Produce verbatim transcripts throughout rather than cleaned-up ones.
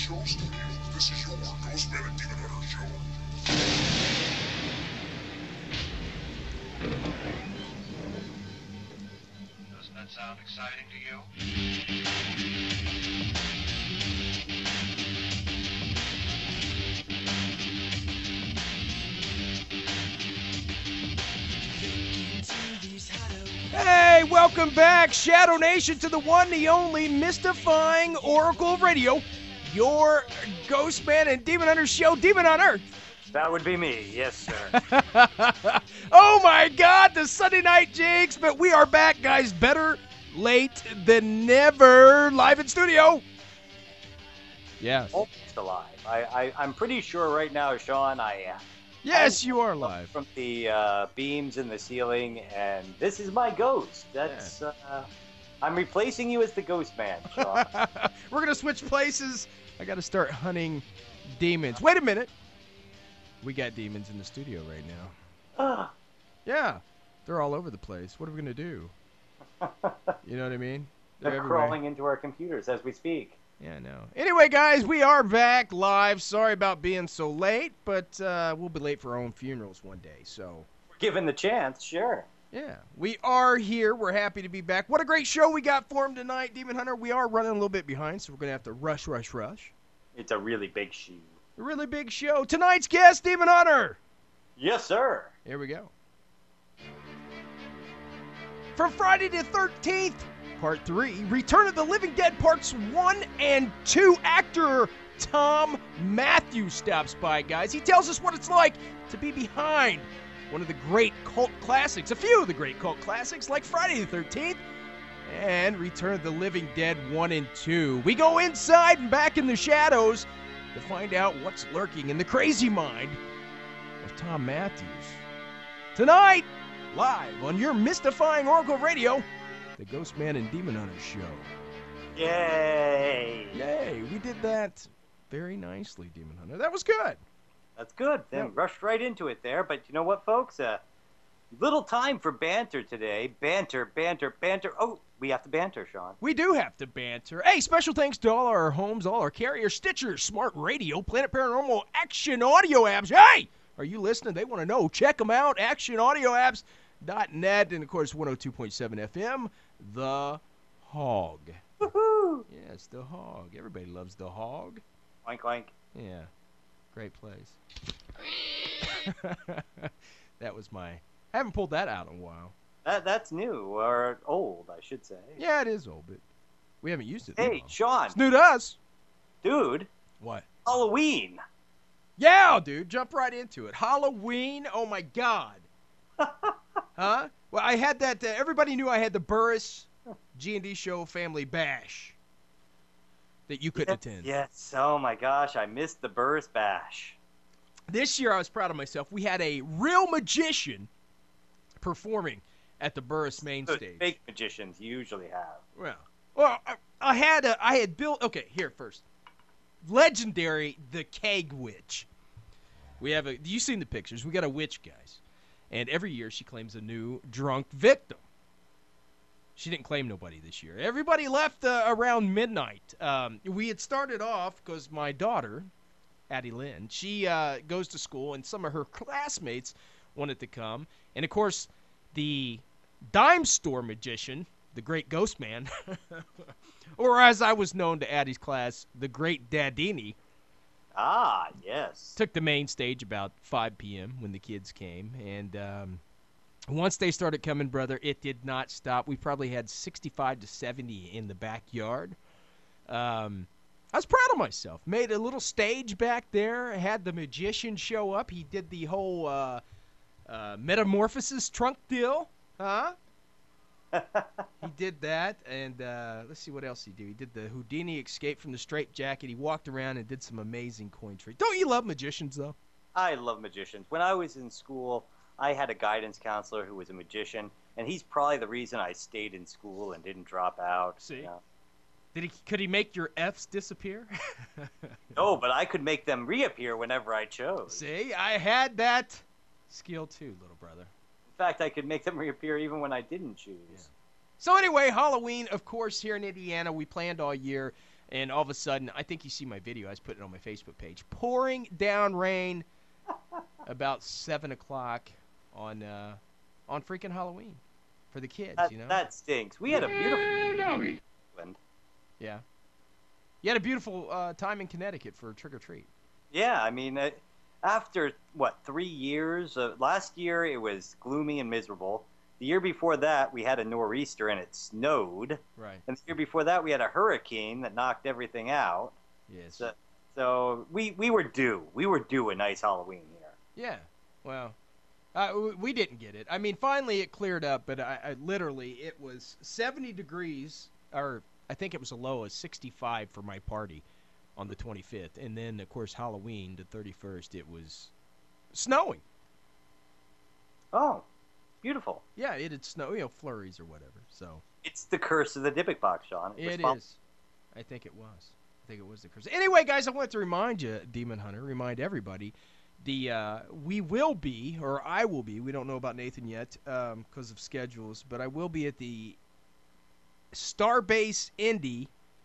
Show Studios. This is your Ghostman and Demon Hunter show. Doesn't that sound exciting to you? Hey, welcome back, Shadow Nation, to the one, the only, mystifying Oracle of Radio, your Ghostman and Demon Hunter show. Demon Hunter! That would be me, yes, sir. Oh my God, the Sunday Night Jinx, but we are back, guys. Better late than never, live in studio. Yes. Almost alive. I, I, I'm pretty sure right now, Sean, I am. Yes, I'm you are live. From the uh, beams in the ceiling, and this is my ghost. That's, yeah. uh, I'm replacing you as the ghost man, Sean. We're going to switch places. I got to start hunting demons. Wait a minute. We got demons in the studio right now. Yeah, they're all over the place. What are we going to do? You know what I mean? They're, they're crawling into our computers as we speak. Yeah, I know. Anyway, guys, we are back live. Sorry about being so late, but uh, we'll be late for our own funerals one day, so. Given the chance, sure. Yeah, we are here. We're happy to be back. What a great show we got for him tonight, Demon Hunter. We are running a little bit behind, so we're going to have to rush, rush, rush. It's a really big show. A really big show. Tonight's guest, Demon Hunter. Yes, sir. Here we go. From Friday the thirteenth, Part three, Return of the Living Dead Parts one and two, actor Tom Matthews stops by, guys. He tells us what it's like to be behind one of the great cult classics, a few of the great cult classics, like Friday the thirteenth and Return of the Living Dead one and two. We go inside and back in the shadows to find out what's lurking in the crazy mind of Tom Matthews. Tonight, live on your mystifying Oracle Radio, the Ghostman and Demon Hunter show. Yay! Yay! We did that very nicely, Demon Hunter. That was good. That's good. Then yeah. Rushed right into it there. But you know what, folks? Uh, little time for banter today. Banter, banter, banter. Oh, we have to banter, Sean. We do have to banter. Hey, special thanks to all our homes, all our carriers, Stitcher, Smart Radio, Planet Paranormal, Action Audio apps. Hey! Are you listening? They want to know. Check them out. action audio apps dot net. And, of course, one oh two point seven F M. The Hog. Woohoo! Yeah, it's The Hog. Everybody loves The Hog. Oink, oink. Yeah. Great place. That was my... I haven't pulled that out in a while. That That's new, or old, I should say. Yeah, it is old, but we haven't used it. Hey, Sean. It's new to us. Dude. What? Halloween. Yeah, dude. Jump right into it. Halloween. Oh, my God. Huh? Well, I had that. Uh, everybody knew I had the Burris G and D Show Family Bash that you couldn't yes, attend. Yes. Oh, my gosh. I missed the Burris Bash. This year, I was proud of myself. We had a real magician performing at the Burris main Good stage. Fake magicians usually have. Well, well, I, I had a, I had built. Okay, here first. Legendary, the Keg Witch. We have a. You seen the pictures? We got a witch, guys. And every year she claims a new drunk victim. She didn't claim nobody this year. Everybody left uh, around midnight. Um, we had started off because my daughter, Addie Lynn, she uh, goes to school, and some of her classmates wanted to come. And, of course, the dime store magician, the great ghost man, or as I was known to Addie's class, the great Dadini, Ah, yes. took the main stage about five p.m. when the kids came. And um, once they started coming, brother, it did not stop. We probably had sixty-five to seventy in the backyard. Um, I was proud of myself. Made a little stage back there. Had the magician show up. He did the whole uh, uh, metamorphosis trunk deal. Huh? He did that, and uh, let's see what else he did. He did the Houdini escape from the straitjacket. He walked around and did some amazing coin tricks. Don't you love magicians, though? I love magicians. When I was in school, I had a guidance counselor who was a magician, and he's probably the reason I stayed in school and didn't drop out. See? You know? Did he? Could he make your F's disappear? No, but I could make them reappear whenever I chose. See, I had that skill too, little brother. In fact, I could make them reappear even when I didn't choose. Yeah. So anyway, Halloween, of course, here in Indiana, we planned all year And all of a sudden, I think you see my video. I was putting it on my Facebook page. Pouring down rain about seven o'clock on uh, on freaking Halloween for the kids, That, you know? that stinks. We had a beautiful. Yeah. You had a beautiful uh, time in Connecticut for trick or treat. Yeah, I mean, uh, after what three years? Uh, last year it was gloomy and miserable. The year before that we had a nor'easter and it snowed. Right. And the year before that we had a hurricane that knocked everything out. Yes. So, so we we were due. We were due a nice Halloween here. Yeah. Well, uh, w- we didn't get it. I mean, finally it cleared up, but I, I literally it was seventy degrees, or I think it was a low of sixty-five for my party on the twenty-fifth, and then of course Halloween, the thirty-first, it was snowing. Oh, beautiful. Yeah, it had snow, you know, flurries or whatever. So It's the curse of the Dybbuk box, Sean. was it fun- is. I think it was. I think it was the curse. Anyway, guys, I wanted to remind you, Demon Hunter, remind everybody, the uh, we will be, or I will be. We don't know about Nathan yet um, because of schedules, but I will be at the Starbase Indie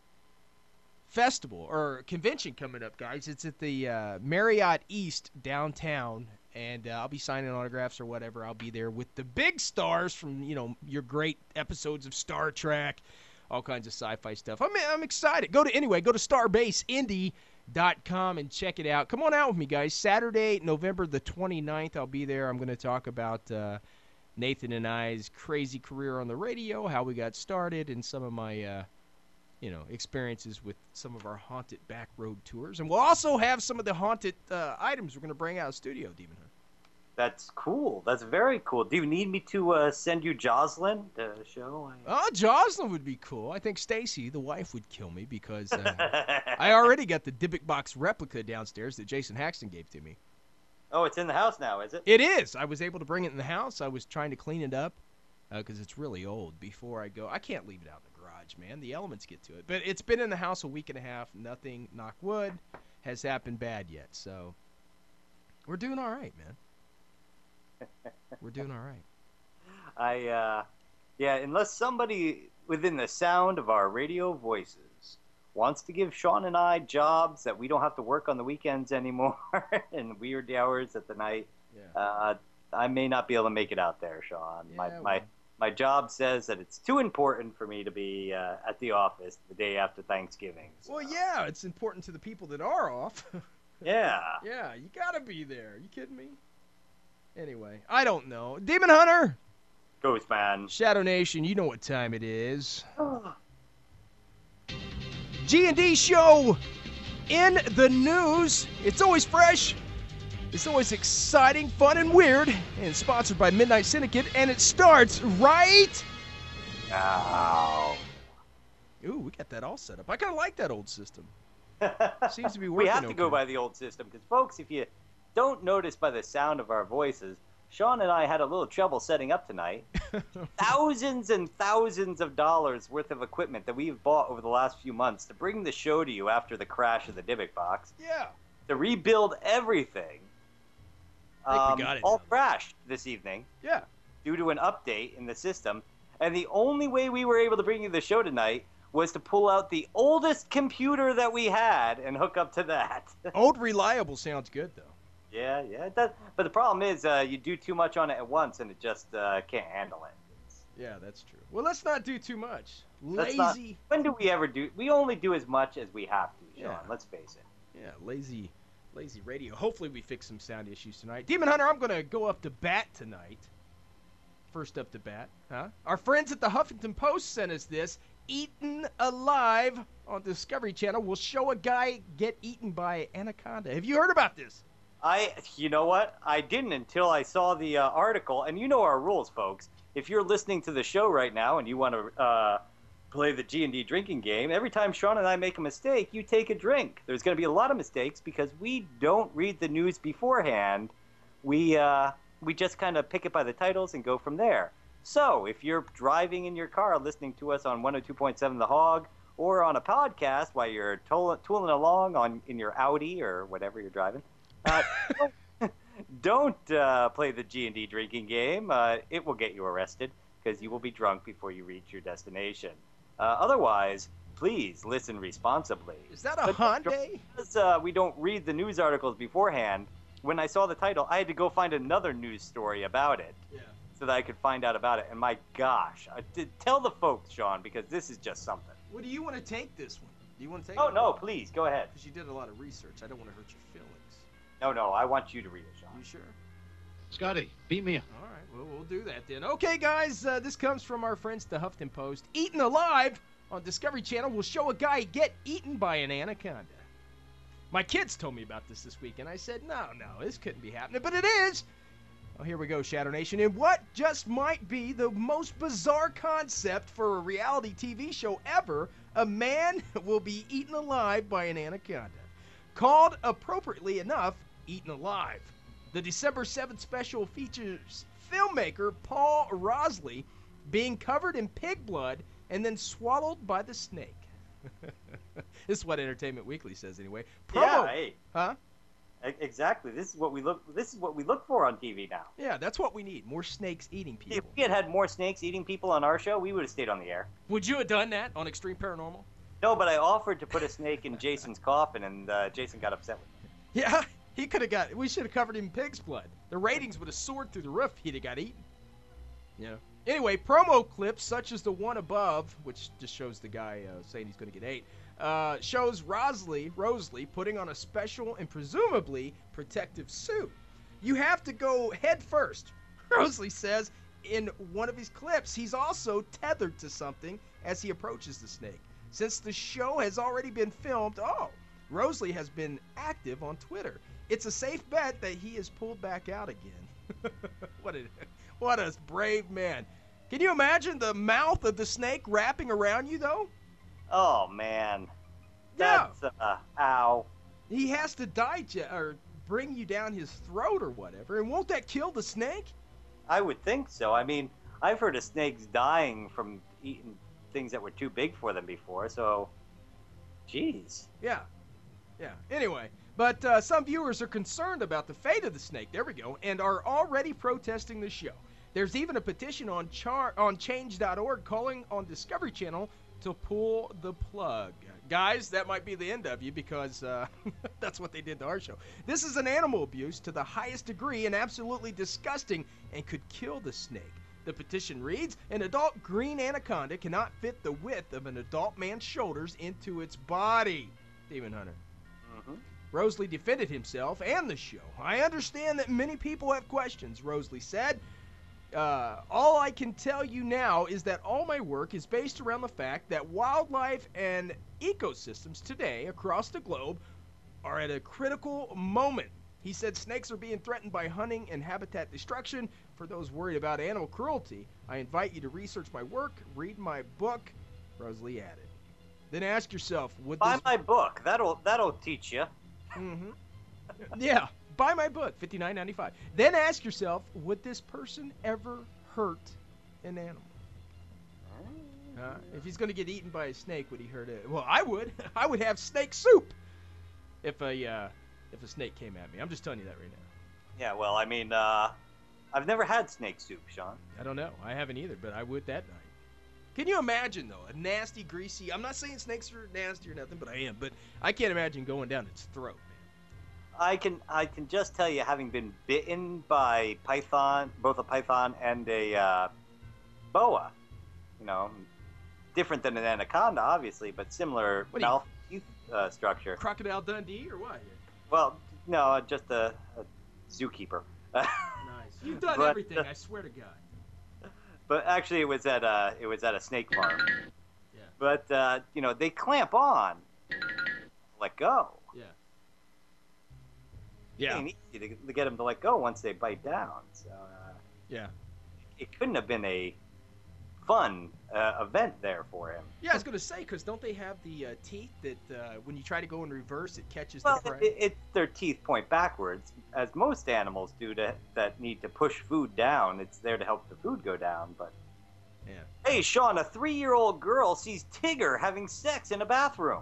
Festival or convention coming up, guys. It's at the uh, Marriott East downtown, and uh, I'll be signing autographs or whatever. I'll be there with the big stars from, you know, your great episodes of Star Trek, all kinds of sci-fi stuff. I'm I'm excited. Go to anyway, go to starbase indie dot com and check it out. Come on out with me, guys. Saturday, November the twenty-ninth, I'll be there. I'm going to talk about uh, Nathan and I's crazy career on the radio, how we got started, and some of my uh, you know, experiences with some of our haunted back road tours. And we'll also have some of the haunted uh, items we're going to bring out of the studio, Demon Hunter. That's cool. That's very cool. Do you need me to uh, send you Jocelyn to show? Oh, Jocelyn would be cool. I think Stacy, the wife, would kill me because uh, I already got the Dybbuk box replica downstairs that Jason Haxton gave to me. Oh, it's in the house now, is it? It is. I was able to bring it in the house. I was trying to clean it up because uh, it's really old before I go. I can't leave it out in the garage, man. The elements get to it. But it's been in the house a week and a half. Nothing, knock wood, has happened bad yet. So we're doing all right, man. We're doing all right. I, uh, yeah, unless somebody within the sound of our radio voices wants to give Sean and I jobs that we don't have to work on the weekends anymore and weird hours at the night, Yeah. uh, I may not be able to make it out there, Sean. Yeah, my, well. my, my job says that it's too important for me to be uh, at the office the day after Thanksgiving. So. Well, yeah, it's important to the people that are off. Yeah. Yeah, you gotta be there. You kidding me? Anyway, I don't know. Demon Hunter, Ghost Man. Shadow Nation, you know what time it is. G and D show in the news. It's always fresh. It's always exciting, fun, and weird. And sponsored by Midnight Syndicate. And it starts right Ow. Ooh, we got that all set up. I kind of like that old system. Seems to be We working have to go okay. by the old system because, folks, if you don't notice by the sound of our voices, Sean and I had a little trouble setting up tonight. Thousands and thousands of dollars worth of equipment that we've bought over the last few months to bring the show to you after the crash of the Dybbuk box, Yeah. to rebuild everything, I think um, we got it all now. crashed this evening Yeah. due to an update in the system. And the only way we were able to bring you the show tonight was to pull out the oldest computer that we had and hook up to that. Old reliable sounds good, though. Yeah, yeah. It does. But the problem is uh, you do too much on it at once and it just uh, can't handle it. It's, Yeah, that's true. Well, let's not do too much. Let's Lazy. not- when do we ever do? We only do as much as we have to, Sean. Yeah. Let's face it. Yeah, lazy, lazy radio. Hopefully we fix some sound issues tonight. Demon Hunter, I'm going to go up to bat tonight. First up to bat, huh? Our friends at the Huffington Post sent us this. Eaten Alive on Discovery Channel will show a guy get eaten by anaconda. Have you heard about this? I, you know what? I didn't until I saw the uh, article. And you know our rules, folks. If you're listening to the show right now and you want to uh, play the G and D drinking game, every time Sean and I make a mistake, you take a drink. There's going to be a lot of mistakes because we don't read the news beforehand. We uh, we just kind of pick it by the titles and go from there. So if you're driving in your car listening to us on one oh two point seven The Hog or on a podcast while you're tool- tooling along on in your Audi or whatever you're driving, uh, don't, don't uh, play the G and D drinking game. Uh, it will get you arrested because you will be drunk before you reach your destination. Uh, otherwise, please listen responsibly. Is that a But- Hyundai? Because uh, we don't read the news articles beforehand, when I saw the title, I had to go find another news story about it Yeah. so that I could find out about it. And my gosh, I did tell the folks, Sean, because this is just something. Well, do you want to take this one? Do you want to take Oh it? no, please go ahead. Because you did a lot of research. I don't want to hurt your feelings. No, no, I want you to read it, Sean. You sure? Scotty, beat me up. All right, well, we'll do that then. Okay, guys, uh, this comes from our friends, the Huffington Post. Eaten Alive on Discovery Channel will show a guy get eaten by an anaconda. My kids told me about this this week, and I said, no, no, this couldn't be happening, but it is. Oh, here we go, Shadow Nation. And what just might be the most bizarre concept for a reality T V show ever, a man will be eaten alive by an anaconda. Called, appropriately enough, Eaten Alive. The December seventh special features filmmaker Paul Rosley being covered in pig blood and then swallowed by the snake. This is what Entertainment Weekly says anyway. Promo, Yeah, hey, huh? e- exactly. This is what we look. This is what we look for on T V now. Yeah, that's what we need. More snakes eating If people. we had had more snakes eating people on our show, we would have stayed on the air. Would you have done that on Extreme Paranormal? No, but I offered to put a snake in Jason's coffin, and uh, Jason got upset with me. Yeah, he could have got. We should have covered him in pig's blood. The ratings would have soared through the roof. He'd have got eaten. Yeah. Anyway, promo clips such as the one above, which just shows the guy uh, saying he's going to get ate, uh, shows Rosley, Rosley putting on a special and presumably protective suit. You have to go head first. Rosley says in one of his clips he's also tethered to something as he approaches the snake. Since the show has already been filmed, oh, Rosley has been active on Twitter. It's a safe bet that he is pulled back out again. What a what a brave man. Can you imagine the mouth of the snake wrapping around you, though? Oh man, Yeah. that's uh, ow. He has to digest or bring you down his throat or whatever. And won't that kill the snake? I would think so. I mean, I've heard of snakes dying from eating things that were too big for them before. So, jeez. Yeah. Yeah. Anyway, but uh, some viewers are concerned about the fate of the snake. There we go. And are already protesting the show. There's even a petition on char- on change dot org calling on Discovery Channel to pull the plug. Guys, that might be the end of you because uh, that's what they did to our show. This is an animal abuse to the highest degree and absolutely disgusting and could kill the snake. The petition reads, an adult green anaconda cannot fit the width of an adult man's shoulders into its body. Demon Hunter. Mm-hmm. Rosley defended himself and the show. I understand that many people have questions, Rosley said. Uh, all I can tell you now is that all my work is based around the fact that wildlife and ecosystems today across the globe are at a critical moment. He said snakes are being threatened by hunting and habitat destruction. For those worried about animal cruelty, I invite you to research my work, read my book, Rosalie added. Then ask yourself, would Buy this... my book. That'll that'll teach you. Mm-hmm. Yeah, buy my book, fifty-nine ninety-five. Then ask yourself, would this person ever hurt an animal? Uh, if he's going to get eaten by a snake, would he hurt it? Well, I would. I would have snake soup if a uh, if a snake came at me. I'm just telling you that right now. Yeah. Well, I mean, uh, I've never had snake soup, Sean. I don't know. I haven't either, but I would that night. Can you imagine, though, a nasty, greasy... I'm not saying snakes are nasty or nothing, but I am. But I can't imagine going down its throat, man. I can I can just tell you, having been bitten by python, both a python and a uh, boa, you know, different than an anaconda, obviously, but similar What do you- mouth teeth uh, structure. Crocodile Dundee or what? Well, no, just a, a zookeeper. Nice. You've done But, everything, uh, I swear to God. But actually, it was at a it was at a snake farm. Yeah. But uh, you know, they clamp on, let go. Yeah. It Yeah. ain't easy to, to get them to let go once they bite down. So uh, Yeah. it couldn't have been a fun uh, event there for him. Yeah, I was gonna say, cause don't they have the uh, teeth that uh, when you try to go in reverse, it catches Well, the prey? it, it, their teeth point backwards, as most animals do to, that need to push food down. It's there to help the food go down. But Yeah. hey, Sean, a three-year-old girl sees Tigger having sex in a bathroom.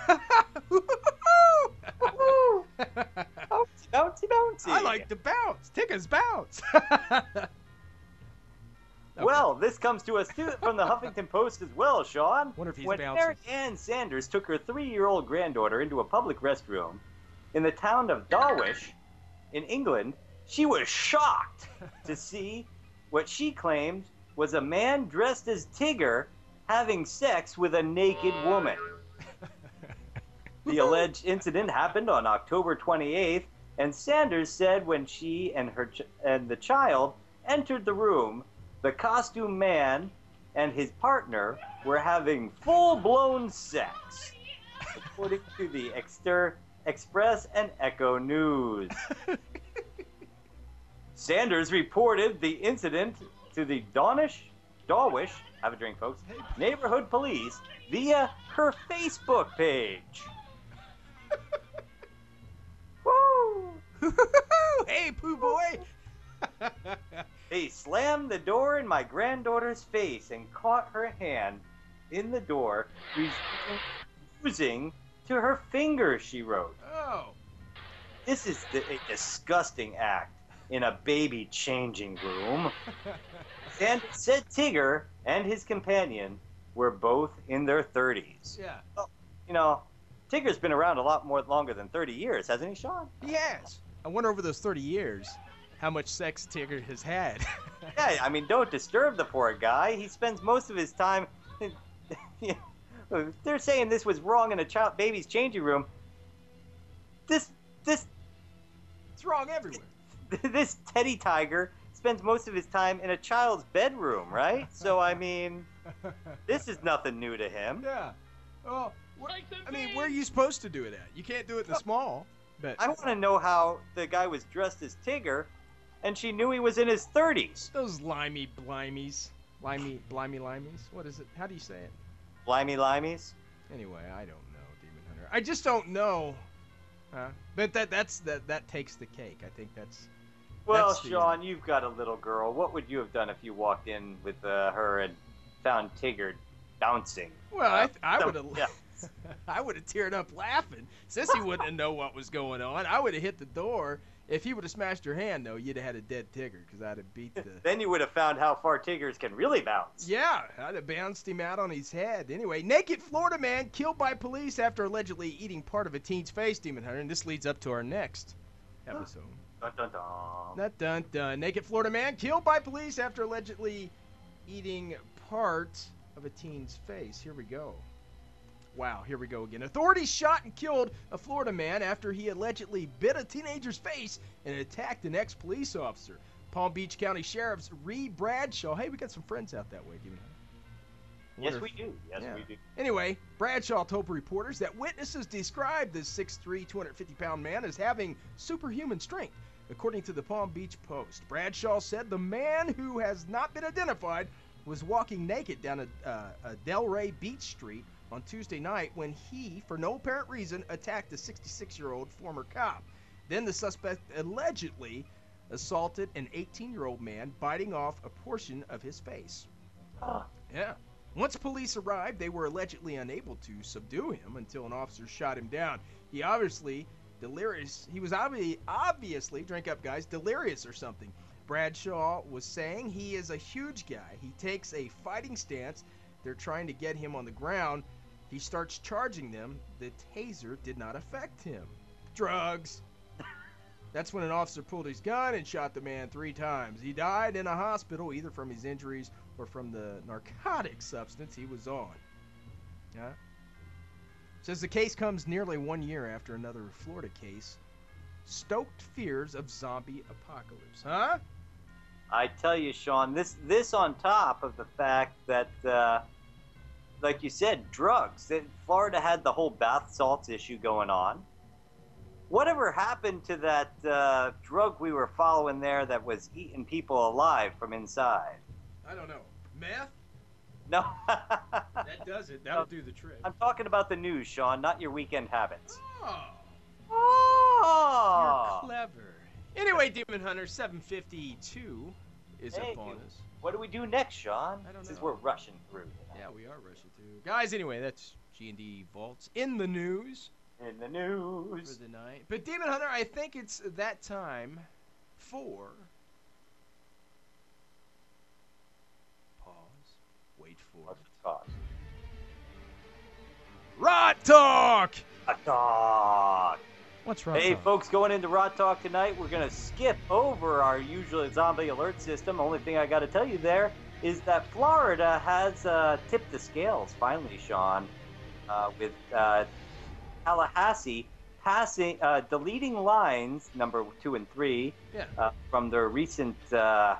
Bouncy, bouncy, bouncy. I like to bounce. Tigger's bounce. Well, this comes to us too from the Huffington Post as well, Sean. Wonder if he's when bouncing. Mary Ann Sanders took her three-year-old granddaughter into a public restroom in the town of Dawlish in England, she was shocked to see what she claimed was a man dressed as Tigger having sex with a naked woman. The alleged incident happened on October twenty-eighth, and Sanders said when she and her ch- and the child entered the room, the costume man and his partner were having full-blown sex, according to the Exter- Express and Echo News. Sanders reported the incident to the Dawnish, Dawlish, have a drink, folks, neighborhood police via her Facebook page. Woo! Hey, Pooh Boy! They slammed the door in my granddaughter's face and caught her hand in the door, using to her finger, she wrote. Oh. This is the, a disgusting act in a baby changing room. And said Tigger and his companion were both in their thirties. Yeah. Well, you know, Tigger's been around a lot more longer than thirty years, hasn't he, Sean? He has. I wonder over those thirty years how much sex Tigger has had. Yeah, I mean, don't disturb the poor guy. He spends most of his time. They're saying this was wrong in a child baby's changing room. This this It's wrong everywhere. this Teddy Tiger spends most of his time in a child's bedroom, right? So I mean, this is nothing new to him. Yeah. Well, wh- I mean, where are you supposed to do it at? You can't do it in the small. But I want to know how the guy was dressed as Tigger, and she knew he was in his thirties. those limey blimies, limey blimey limeys. What is it? How do you say it? Limey limeys. Anyway, I don't know, Demon Hunter. I just don't know. Huh? But that that's that that takes the cake. I think that's. Well, That's the- Sean, you've got a little girl. What would you have done if you walked in with uh, her and found Tigger bouncing? Well, I Uh, I so- would have. yeah. I would have teared up laughing. Sissy wouldn't have known what was going on. I would have hit the door. If he would have smashed her hand, though, you'd have had a dead Tigger because I'd have beat the. Then you would have found how far Tiggers can really bounce. Yeah, I'd have bounced him out on his head. Anyway, naked Florida man killed by police after allegedly eating part of a teen's face, Demon Hunter, and this leads up to our next episode. Dun, dun, dun. Dun, dun, dun. Naked Florida man killed by police after allegedly eating part of a teen's face. Here we go. Wow, here we go again. Authorities shot and killed a Florida man after he allegedly bit a teenager's face and attacked an ex-police officer. Palm Beach County Sheriff's Reed Bradshaw. Hey, we got some friends out that way, Demon Hunter. Yes, Wonder we if- do. Yes, Yeah. we do. Anyway, Bradshaw told reporters that witnesses described the six three, two hundred fifty pound man as having superhuman strength. According to the Palm Beach Post, Bradshaw said the man, who has not been identified, was walking naked down a, uh, a Delray Beach Street on Tuesday night when he, for no apparent reason, attacked a sixty-six-year-old former cop. Then the suspect allegedly assaulted an eighteen-year-old man, biting off a portion of his face. Ah, Yeah. Once police arrived, they were allegedly unable to subdue him until an officer shot him down. He obviously delirious. He was obvi- obviously, drink up guys, delirious or something. Bradshaw was saying he is a huge guy. He takes a fighting stance. They're trying to get him on the ground. He starts charging them. The taser did not affect him. Drugs. That's when an officer pulled his gun and shot the man three times. He died in a hospital, either from his injuries or from the narcotic substance he was on. Yeah. Says the case comes nearly one year after another Florida case stoked fears of zombie apocalypse. Huh? I tell you, Sean, this this on top of the fact that, uh, like you said, drugs. That Florida had the whole bath salts issue going on. Whatever happened to that uh, drug we were following there that was eating people alive from inside? I don't know. Meth? No. That does it. That'll do the trick. I'm talking about the news, Sean, not your weekend habits. Oh, Oh. you're clever. Anyway, Demon Hunter seven fifty-two is Thank upon you. us. What do we do next, Sean? I don't Since know. we're rushing through. Yeah, we are rushing through. Guys, anyway, that's G and D Vaults in the news In the for news. the night. But Demon Hunter, I think it's that time for for? What's the cause? Rot Talk! Rot Talk. What's Rot Hey, Talk? folks, going into Rot Talk tonight, we're going to skip over our usual zombie alert system. Only thing I got to tell you there is that Florida has uh, tipped the scales, finally, Sean, uh, with uh, Tallahassee passing, uh, deleting lines, number two and three, Yeah. uh, from their recent uh,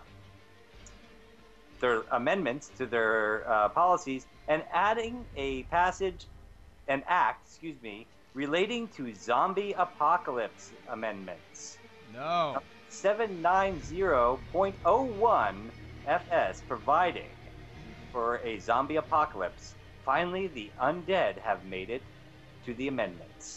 their amendments to their uh, policies, and adding a passage, an act, excuse me, relating to zombie apocalypse amendments. No. seven ninety point oh one F S, providing for a zombie apocalypse. Finally, the undead have made it to the amendments.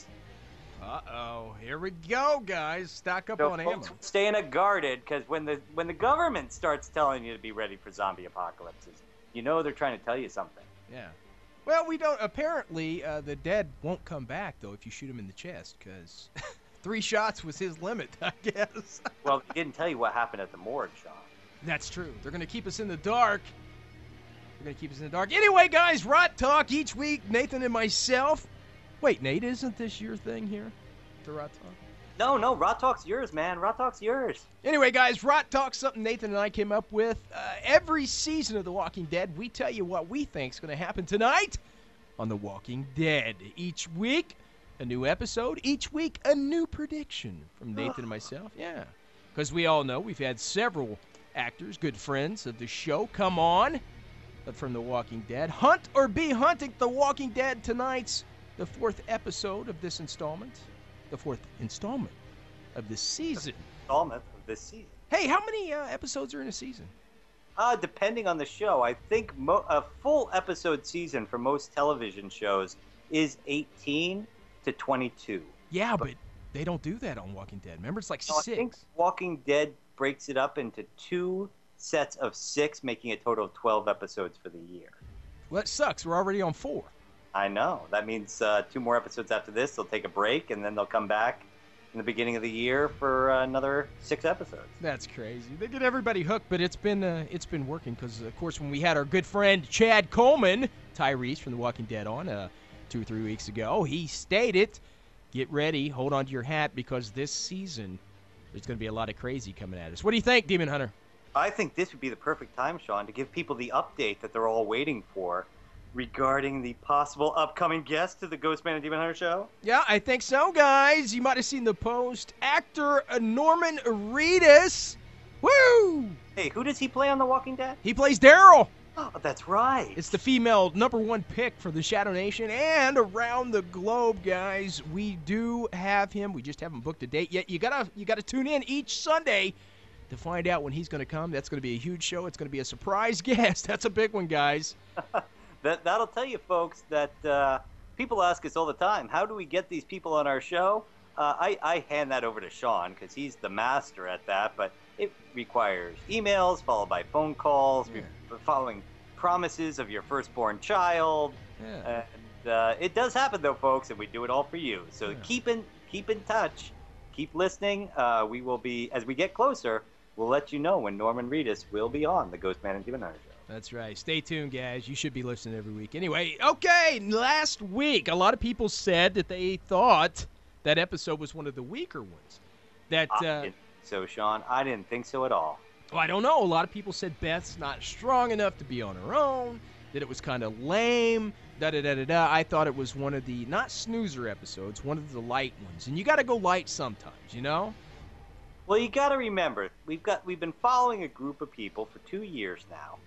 Uh-oh. Here we go, guys. Stock up So on folks, ammo. staying guarded, because when the when the government starts telling you to be ready for zombie apocalypses, you know they're trying to tell you something. Yeah. Well, we don't. Apparently, uh, the dead won't come back, though, if you shoot him in the chest, because three shots was his limit, I guess. Well, they didn't tell you what happened at the morgue, Sean. That's true. They're going to keep us in the dark. They're going to keep us in the dark. Anyway, guys, Rot Talk each week, Nathan and myself. Wait, Nate, isn't this your thing here? The Rot Talk? No, no, Rot Talk's yours, man. Rot Talk's yours. Anyway, guys, Rot Talk's something Nathan and I came up with. Uh, every season of The Walking Dead, we tell you what we think's going to happen tonight on The Walking Dead. Each week, a new episode. Each week, a new prediction from Nathan and myself. Yeah, because we all know we've had several actors, good friends of the show, come on from The Walking Dead. Hunt or be hunting The Walking Dead tonight's the fourth episode of this installment. The fourth installment of this season. Installment of this season. Hey, how many uh, episodes are in a season? Uh, depending on the show, I think mo- a full episode season for most television shows is eighteen to twenty-two. Yeah, but they don't do that on Walking Dead. Remember, it's like No, I six. think Walking Dead breaks it up into two sets of six, making a total of twelve episodes for the year. Well, that sucks. We're already on four. I know. That means uh, two more episodes after this. They'll take a break, and then they'll come back in the beginning of the year for uh, another six episodes. That's crazy. They get everybody hooked, but it's been uh, it's been working because, of course, when we had our good friend Chad Coleman, Tyrese from The Walking Dead, on uh, two or three weeks ago, he stated, get ready, hold on to your hat, because this season there's going to be a lot of crazy coming at us. What do you think, Demon Hunter? I think this would be the perfect time, Sean, to give people the update that they're all waiting for regarding the possible upcoming guest to the Ghostman and Demon Hunter show. Yeah, I think so, guys. You might have seen the post. Actor uh, Norman Reedus. Woo! Hey, who does he play on The Walking Dead? He plays Daryl. Oh, that's right. It's the female number one pick for the Shadow Nation and around the globe, guys. We do have him. We just haven't booked a date yet. You gotta, you gotta tune in each Sunday to find out when he's going to come. That's going to be a huge show. It's going to be a surprise guest. That's a big one, guys. that that'll tell you, folks, that uh, people ask us all the time, how do we get these people on our show? Uh, I, I hand that over to Sean because he's the master at that, but it requires emails followed by phone calls, Yeah. re- following promises of your firstborn child. Yeah. And uh, it does happen, though, folks, and we do it all for you. So Yeah. keep in keep in touch, keep listening. Uh, we will be, as we get closer, we'll let you know when Norman Reedus will be on the Ghostman and Demon Hunter show. That's right. Stay tuned, guys. You should be listening every week. Anyway, okay, last week, a lot of people said that they thought that episode was one of the weaker ones. That, I uh, didn't think so, Sean. I didn't think so at all. well, I don't know. A lot of people said Beth's not strong enough to be on her own, that it was kind of lame, da-da-da-da-da. I thought it was one of the, not snoozer episodes, one of the light ones. And you got to go light sometimes, you know? Well, you got to remember, we've got we've been following a group of people for two years now,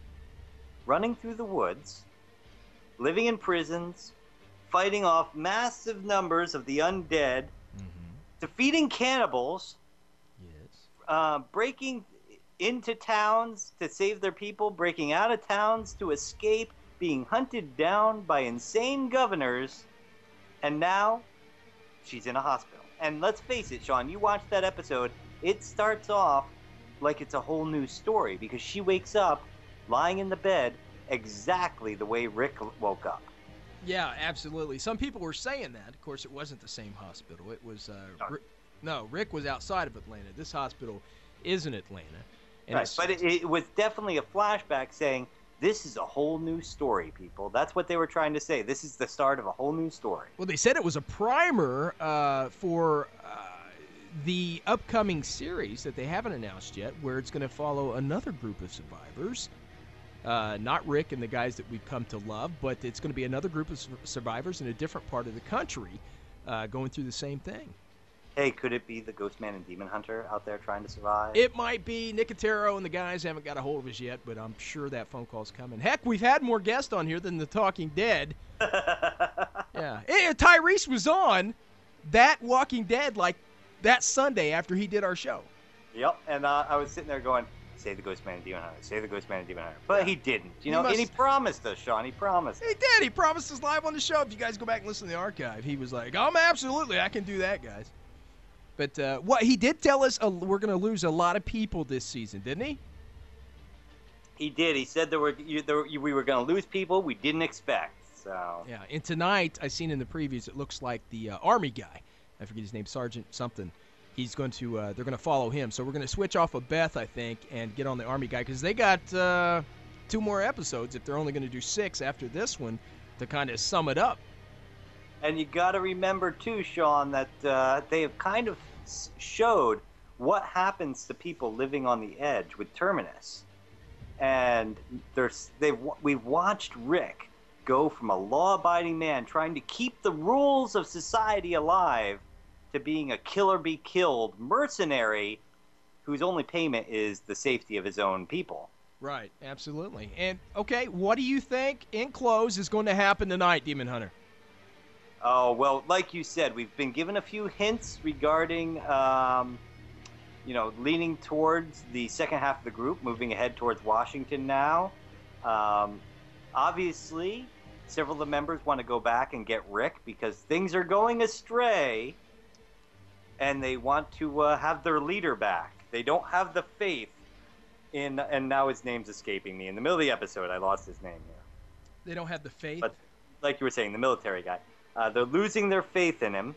running through the woods, living in prisons, fighting off massive numbers of the undead, Mm-hmm. defeating cannibals, Yes. uh, breaking into towns to save their people, breaking out of towns to escape, being hunted down by insane governors, and now she's in a hospital. And let's face it, Sean, you watched that episode, it starts off like it's a whole new story because she wakes up lying in the bed exactly the way Rick woke up. Yeah, absolutely. Some people were saying that. Of course, it wasn't the same hospital. It was, uh, No. Ri- no, Rick was outside of Atlanta. This hospital is in Atlanta. And Right, it's- but it, it was definitely a flashback saying This is a whole new story, people. That's what they were trying to say. This is the start of a whole new story. Well, they said it was a primer uh, for uh, the upcoming series that they haven't announced yet, where it's going to follow another group of survivors. Uh, not Rick and the guys that we've come to love, but it's going to be another group of su- survivors in a different part of the country uh, going through the same thing. Hey, could it be the Ghostman and Demon Hunter out there trying to survive? It might be. Nicotero and the guys haven't got a hold of us yet, but I'm sure that phone call's coming. Heck, we've had more guests on here than the Talking Dead. Yeah. Hey, Tyrese was on that Walking Dead like that Sunday after he did our show. Yep, and uh, I was sitting there going, say the Ghostman and Demon Hunter, say the Ghostman and Demon Hunter. But Yeah. he didn't. You He know, must- and he promised us, Sean. He promised. He did. He promised us live on the show. If you guys go back and listen to the archive, he was like, "Um, absolutely, I can do that, guys." But uh, what he did tell us, uh, we're going to lose a lot of people this season, didn't he? He did. He said there were you, there, you, we were going to lose people we didn't expect. So Yeah. And tonight, I seen in the previews, it looks like the uh, Army guy, I forget his name, Sergeant something. He's going to. Uh, they're going to follow him. So we're going to switch off of Beth, I think, and get on the Army guy because they got uh, two more episodes. If they're only going to do six after this one, to kind of sum it up. And you got to remember, too, Sean, that uh, they have kind of s- showed what happens to people living on the edge with Terminus. And there's they've we've watched Rick go from a law-abiding man trying to keep the rules of society alive to being a kill-or-be-killed mercenary whose only payment is the safety of his own people. Right, absolutely. And, okay, what do you think, in close, is going to happen tonight, Demon Hunter? Oh, well, like you said, we've been given a few hints regarding, um, you know, leaning towards the second half of the group, moving ahead towards Washington now. Um, obviously, several of the members want to go back and get Rick because things are going astray, and they want to uh, have their leader back. They don't have the faith in, and now his name's escaping me. In the middle of the episode, I lost his name here. They don't have the faith? But like you were saying, the military guy. Uh, they're losing their faith in him,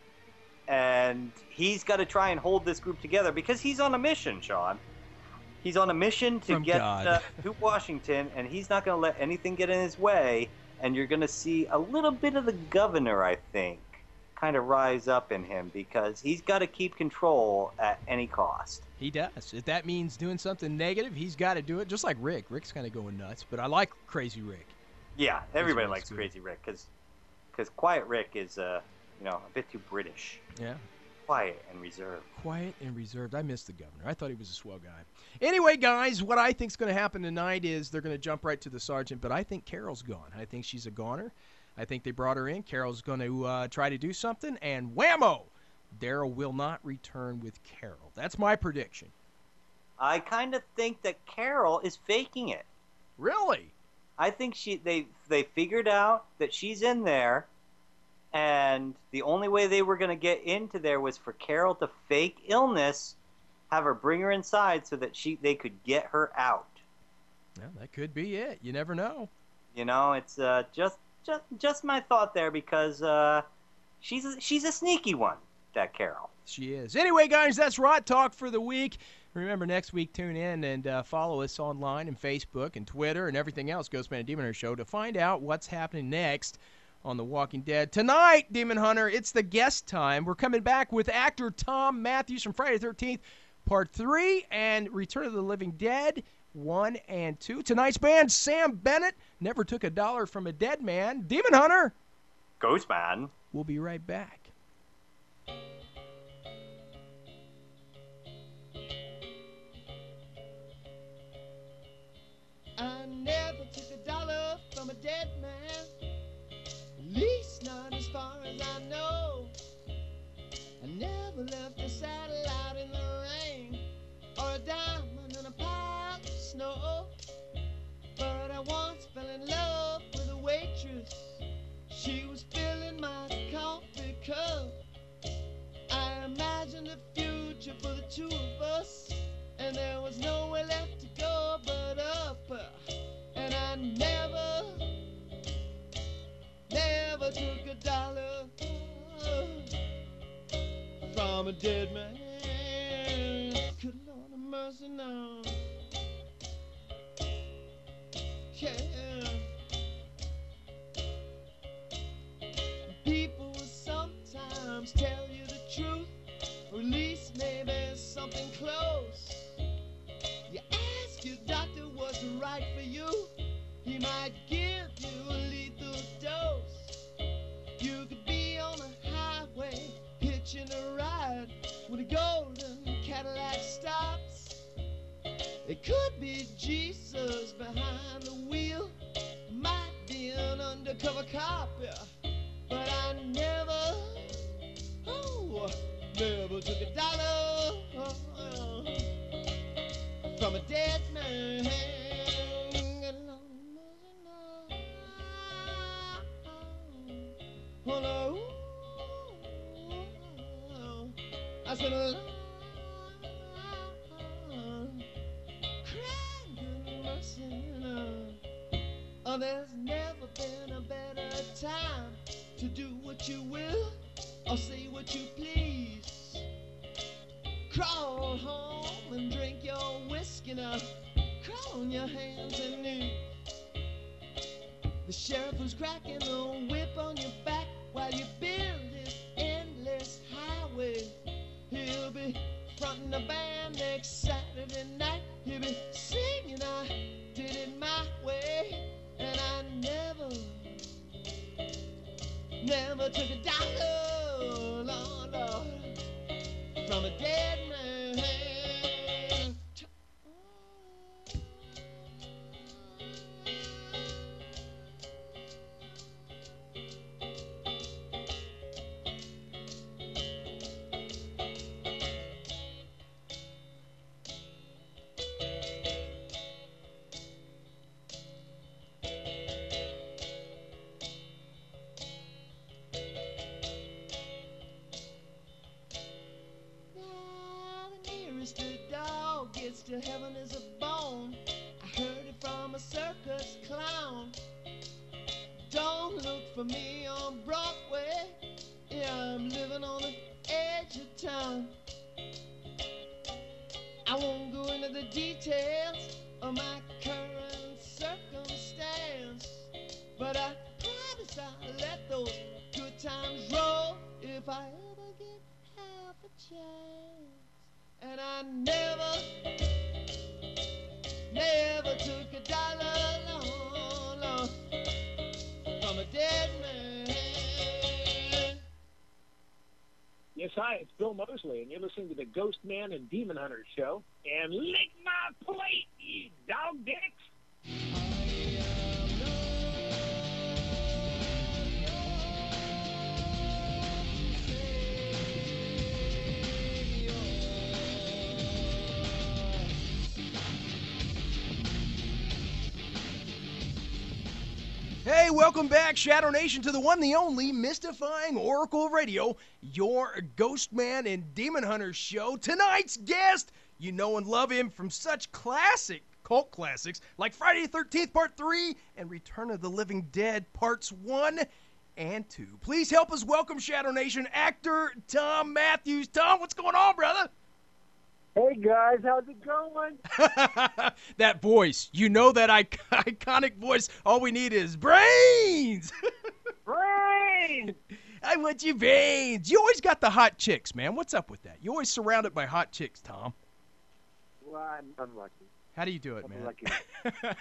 and he's got to try and hold this group together because he's on a mission, Sean. He's on a mission to From get God. uh, to Washington, and he's not going to let anything get in his way. And you're going to see a little bit of the governor, I think, kind of rise up in him because he's got to keep control at any cost. He does. If that means doing something negative, he's got to do it, just like Rick. Rick's kind of going nuts, but I like Crazy Rick. Yeah, everybody Rick's likes good. Crazy Rick because because Quiet Rick is, uh, you know, a bit too British. Yeah. Quiet and reserved. Quiet and reserved. I miss the governor. I thought he was a swell guy. Anyway, guys, what I think's going to happen tonight is they're going to jump right to the sergeant, but I think Carol's gone. I think she's a goner. I think they brought her in. Carol's going to uh, try to do something, and whammo! Daryl will not return with Carol. That's my prediction. I kind of think that Carol is faking it. Really? I think she they they figured out that she's in there, and the only way they were going to get into there was for Carol to fake illness, have her bring her inside so that she they could get her out. Well, that could be it. You never know. You know, it's uh, just just just my thought there because uh, she's a, she's a sneaky one, that Carol. She is. Anyway, guys, that's Rot Talk for the week. Remember, next week, tune in and uh, follow us online and Facebook and Twitter and everything else, Ghostman and Demon Hunter Show, to find out what's happening next on The Walking Dead. Tonight, Demon Hunter, it's the guest time. We're coming back with actor Tom Matthews from Friday the thirteenth, Part three, and Return of the Living Dead, one and two. Tonight's band, Sam Bennett, Never Took a Dollar from a Dead Man. Demon Hunter, Ghostman. we'll be right back. I never took a dollar from a dead man, at least not as far as I know. I never left a saddle out in the rain, or a diamond in a pile of snow. But I once fell in love with a waitress, she was filling my coffee cup. I imagined a future for the two of us, and there was nowhere left to go but up. And I never, never took a dollar from a dead man. Good Lord have mercy now. might give you a lethal dose. You could be on the highway, hitching a ride when a golden Cadillac stops. It could be Jesus behind the wheel, might be an undercover cop, yeah. But I never, oh, never took a dollar from a dead man. Oh, no. I said, crying mercy, no. Oh, there's never been a better time to do what you will or say what you please. Crawl home and drink your whiskey now. Crawl on your hands and knees. The sheriff was cracking the whip on your back while you build this endless highway. He'll be fronting the band next Saturday night. He'll be singing, I did it my way. And I never, never took a dollar, Lord, Lord, from a dead man. To heaven is a bone. I heard it from a circus clown. Don't look for me on Broadway. Yeah, I'm living on the edge of town. I won't go into the details of my current circumstance, but I promise I'll let those good times roll if I ever get half a chance. And I never, never took a dollar, no, no, from a dead man. Yes, hi, it's Bill Mosley, and you're listening to the Ghost Man and Demon Hunter show. And lick my plate, you dog dicks! Hey, welcome back, Shadow Nation, to the one, the only, mystifying Oracle of Radio, your Ghost Man and Demon Hunter show. Tonight's guest, you know and love him from such classic cult classics like Friday the thirteenth Part three and Return of the Living Dead Parts one and two. Please help us welcome, Shadow Nation, actor Tom Matthews. Tom, what's going on, brother? Hey guys, how's it going? That voice, you know that icon- iconic voice. All we need is brains. Brains! I want you brains. You always got the hot chicks, man. What's up with that? You always surrounded by hot chicks, Tom. Well, I'm unlucky. How do you do it, I'm man? Unlucky.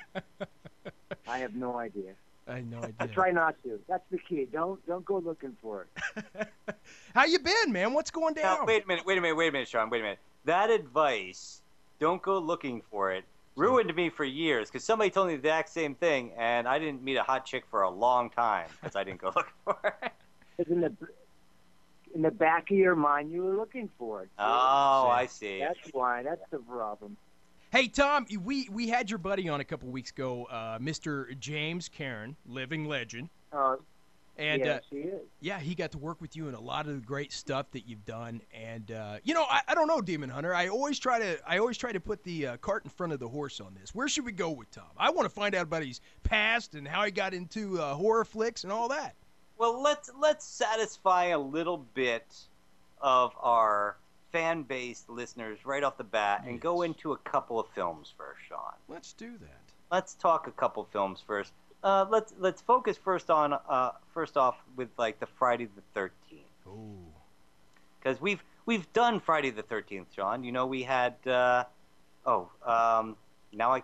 I have no idea. I have no idea. I try not to. That's the key. Don't don't go looking for it. How you been, man? What's going down? Now, wait a minute, wait a minute, wait a minute, Sean, wait a minute. That advice, don't go looking for it, ruined me for years because somebody told me the exact same thing, and I didn't meet a hot chick for a long time because I didn't go looking for it. It's in the in the back of your mind, you were looking for it. Oh, I see. That's why. That's the problem. Hey, Tom, we, we had your buddy on a couple weeks ago, uh, Mister James Cairn, living legend. Uh, And, yes, uh, he is. yeah, he got to work with you in a lot of the great stuff that you've done. And, uh, you know, I, I don't know, Demon Hunter. I always try to I always try to put the uh, cart in front of the horse on this. Where should we go with Tom? I want to find out about his past and how he got into uh, horror flicks and all that. Well, let's let's satisfy a little bit of our fan-based listeners right off the bat and Yes. go into a couple of films first, Sean. Let's do that. Let's talk a couple films first. Uh, let's let's focus first on uh, first off with like the Friday the thirteenth. Oh. Because we've we've done Friday the thirteenth, Sean. You know we had uh, oh um, now I can't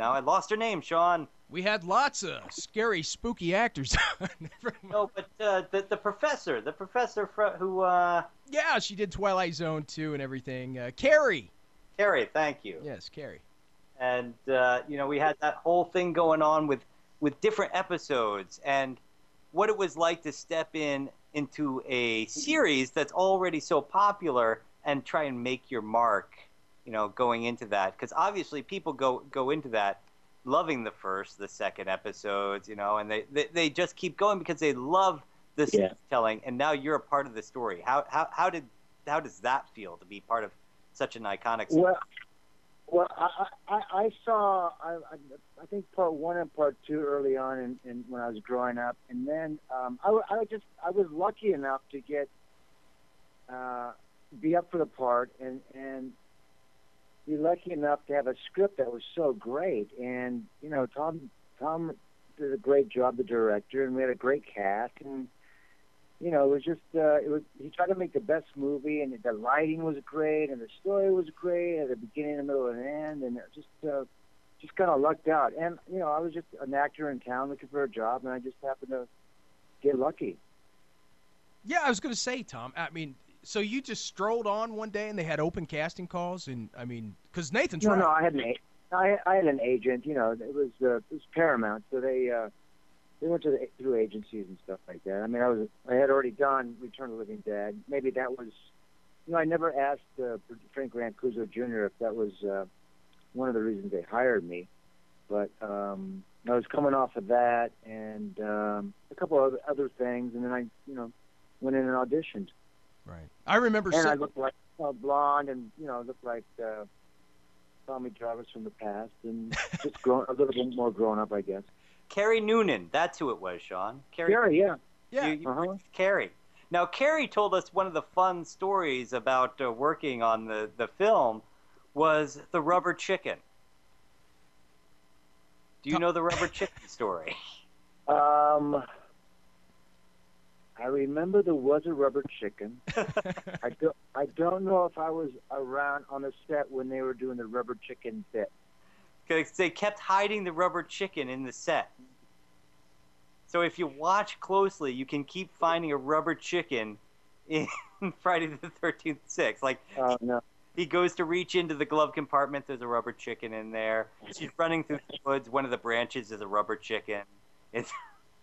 now. I lost her name, Sean. We had lots of scary, spooky actors. Never mind. No, but uh, the the professor, the professor fr- who, uh, Yeah, she did Twilight Zone too and everything. Uh, Carrie. Carrie, thank you. Yes, Carrie. And uh, you know, we had that whole thing going on with with different episodes and what it was like to step in into a series that's already so popular and try and make your mark, you know, going into that. Because obviously people go go into that loving the first, the second episodes, you know, and they, they, they just keep going because they love the Yeah. storytelling, and now you're a part of the story. How how how did how does that feel to be part of such an iconic series? Well, well, I, I, I saw I, I, I think part one and part two early on in, in when I was growing up, and then um, I, w- I just I was lucky enough to get uh, be up for the part and and be lucky enough to have a script that was so great. And you know, Tom Tom did a great job, the director, and we had a great cast. And you know, it was just uh, it was he tried to make the best movie, and the lighting was great, and the story was great at the beginning, the middle, and the end, and it just uh, just kind of lucked out. And you know, I was just an actor in town looking for a job, and I just happened to get lucky. Yeah, I was going to say, Tom, I mean, so you just strolled on one day and they had open casting calls, and I mean, because Nathan's No, right. no, I had an a- I, I had an agent. You know, it was uh, it was Paramount, so they uh, they went to the, through agencies and stuff like that. I mean, I was I had already done Return of the Living Dead. Maybe that was, you know, I never asked uh, Frank Rancuso Junior if that was uh, one of the reasons they hired me, but um, I was coming off of that and um, a couple of other things, and then I, you know, went in and auditioned. Right. I remember. And sa- I looked like uh, blonde, and you know, looked like uh, Tommy Jarvis from the past, and just grown a little bit more grown up, I guess. Carrie Noonan, that's who it was, Sean. Carrie, Gary, yeah, yeah. you, you uh-huh. Carrie. Now, Carrie told us one of the fun stories about uh, working on the, the film was the rubber chicken. Do you know the rubber chicken story? Um, I remember there was a rubber chicken. I don't, I don't know if I was around on the set when they were doing the rubber chicken bit. Because they kept hiding the rubber chicken in the set. So if you watch closely, you can keep finding a rubber chicken in Friday the thirteenth six. Like, Oh no. he goes to reach into the glove compartment, there's a rubber chicken in there. She's running through the woods, one of the branches is a rubber chicken. It's...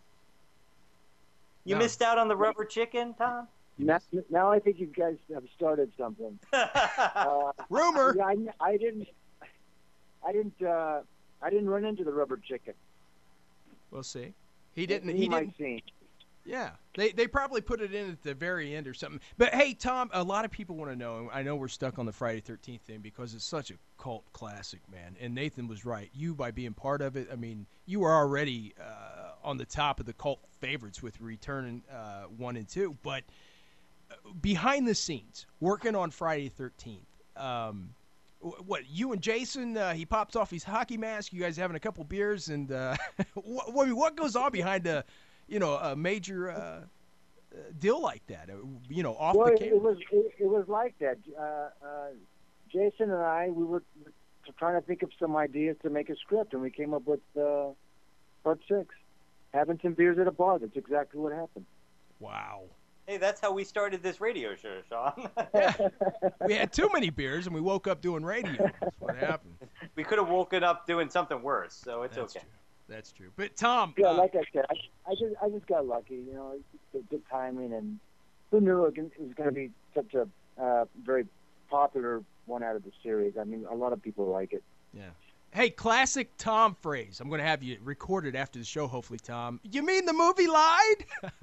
You No. missed out on the rubber chicken, Tom? Now, now I think you guys have started something. Uh, Rumor. Yeah, I, I didn't. I didn't. Uh, I didn't run into the rubber chicken. We'll see. He didn't. In He my didn't. scene. Yeah, they they probably put it in at the very end or something. But hey, Tom, a lot of people want to know. And I know we're stuck on the Friday thirteenth thing because it's such a cult classic, man. And Nathan was right. You, by being part of it, I mean, you were already uh, on the top of the cult favorites with Return uh, one and two. But uh, behind the scenes, working on Friday thirteenth. Um, wh- what you and Jason? Uh, he pops off his hockey mask. You guys having a couple beers, and uh, what, what what goes on behind a you know, a major uh, uh, deal like that, uh, you know, off Well, the it, camera. it was it, it was like that. Uh, uh, Jason and I, we were trying to think of some ideas to make a script, and we came up with uh, part six. Having some beers at a bar. That's exactly what happened. Wow. Hey, that's how we started this radio show, Sean. We had too many beers, and we woke up doing radio. That's what happened. We could have woken up doing something worse, so it's That's okay. true. That's true. But Tom, Yeah, uh, like I said, I, I just I just got lucky. You know, it's good timing, and who knew it was going to be such a uh, very popular one out of the series. I mean, a lot of people like it. yeah. Hey, classic Tom phrase. I'm going to have you recorded after the show, hopefully, Tom. You mean the movie lied?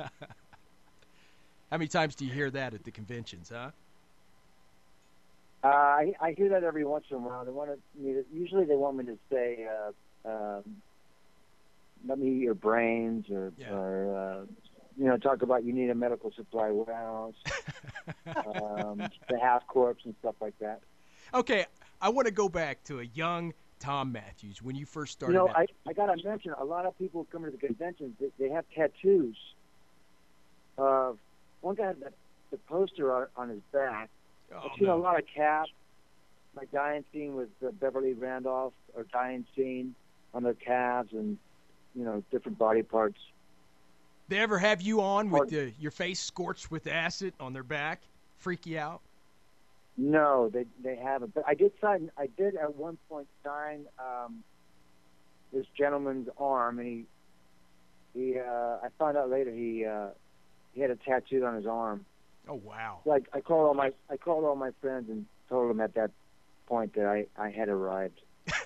How many times do you hear that at the conventions, huh? Uh, I, I hear that every once in a while. They want me to, usually they want me to say, uh, um, "Let me eat your brains," or, Yeah. or uh, you know, talk about you need a medical supply warehouse, um, the half corpse and stuff like that. Okay, I want to go back to a young Tom Matthews when you first started You know, out. I, I got to mention, a lot of people coming to the conventions, they, they have tattoos. Uh, one guy had the, the poster on, on his back. Oh, I've seen no. a lot of caps. My dying scene with uh, Beverly Randolph, or dying scene. on their calves and you know different body parts. They ever have you on with the, your face scorched with acid on their back? Freak you out? No, they they haven't. But I did sign. I did at one point sign um, this gentleman's arm, and he he. Uh, I found out later he uh, he had a tattoo on his arm. Oh wow! Like I called all my I called all my friends and told them at that point that I I had arrived.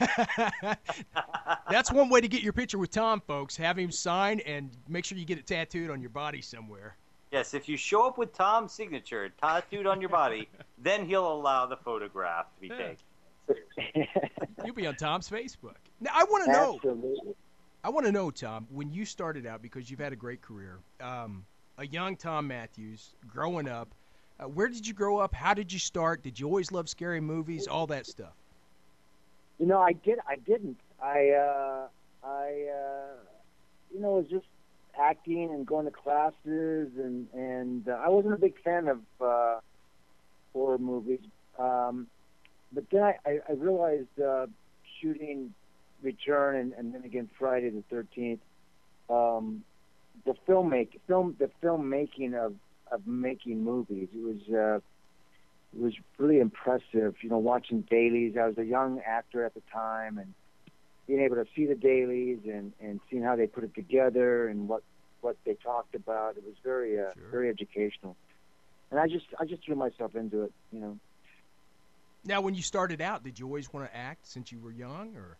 That's one way to get your picture with Tom, folks. Have him sign and make sure you get it tattooed on your body somewhere. Yes, if you show up with Tom's signature tattooed on your body, then he'll allow the photograph to be taken. You'll be on Tom's Facebook. Now, I want to know. Absolutely. I want to know, Tom, when you started out, because you've had a great career, um, a young Tom Matthews, growing up, uh, where did you grow up? How did you start? Did you always love scary movies? All that stuff. You know, I did. I didn't. I, uh, I, uh, you know, was just acting and going to classes, and and uh, I wasn't a big fan of uh, horror movies. Um, but then I, I, I realized uh, shooting Return and, and then again Friday the thirteenth, um, the filmmaking, film, the filmmaking of of making movies. It was. Uh, It was really impressive, you know, watching dailies. I was a young actor at the time, and being able to see the dailies and, and seeing how they put it together and what, what they talked about. It was very uh, Sure. very educational, and I just I just threw myself into it, you know. Now, when you started out, did you always want to act since you were young, or?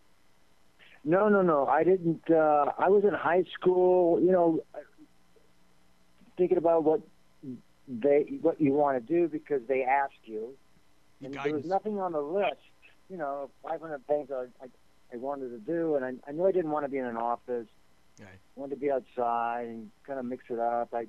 No, no, no. I didn't. Uh, I was in high school, you know, thinking about what they what you want to do because they ask you, and there was Guidance. nothing on the list. You know, five hundred things I, I I wanted to do, and I, I knew I didn't want to be in an office. Right. I wanted to be outside and kind of mix it up. I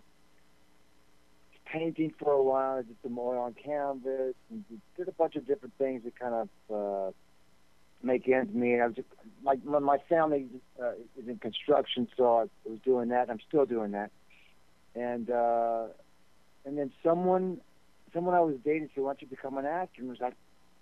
painting for a while. I did some oil on canvas and did a bunch of different things to kind of uh, make ends meet. I was just, like my, my family uh, is in construction, so I was doing that. I'm still doing that, and uh, and then someone someone I was dating said, "Why don't you become an actor?" And I was like,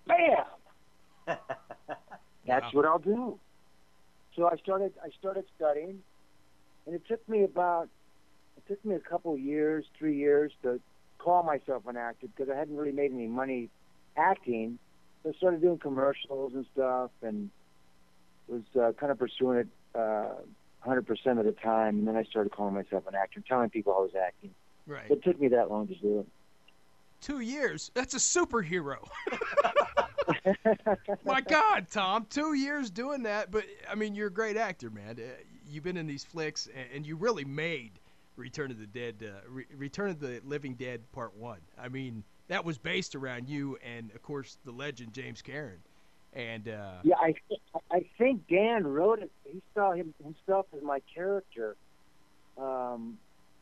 "Bam! That's Wow. what I'll do." So I started I started studying, and it took me about it took me a couple of years, three years to call myself an actor because I hadn't really made any money acting. So I started doing commercials and stuff, and was uh, kind of pursuing it uh, one hundred percent of the time. And then I started calling myself an actor, telling people I was acting. Right. It took me that long to do it. Two years. That's a superhero. My God, Tom, two years doing that. But, I mean, you're a great actor, man. Uh, You've been in these flicks, a- and you really made Return of the Dead, uh, Re- Return of the Living Dead Part one. I mean, that was based around you and, of course, the legend James Caron. And, uh, Yeah, I I think Dan wrote it. He saw him himself as my character. Um,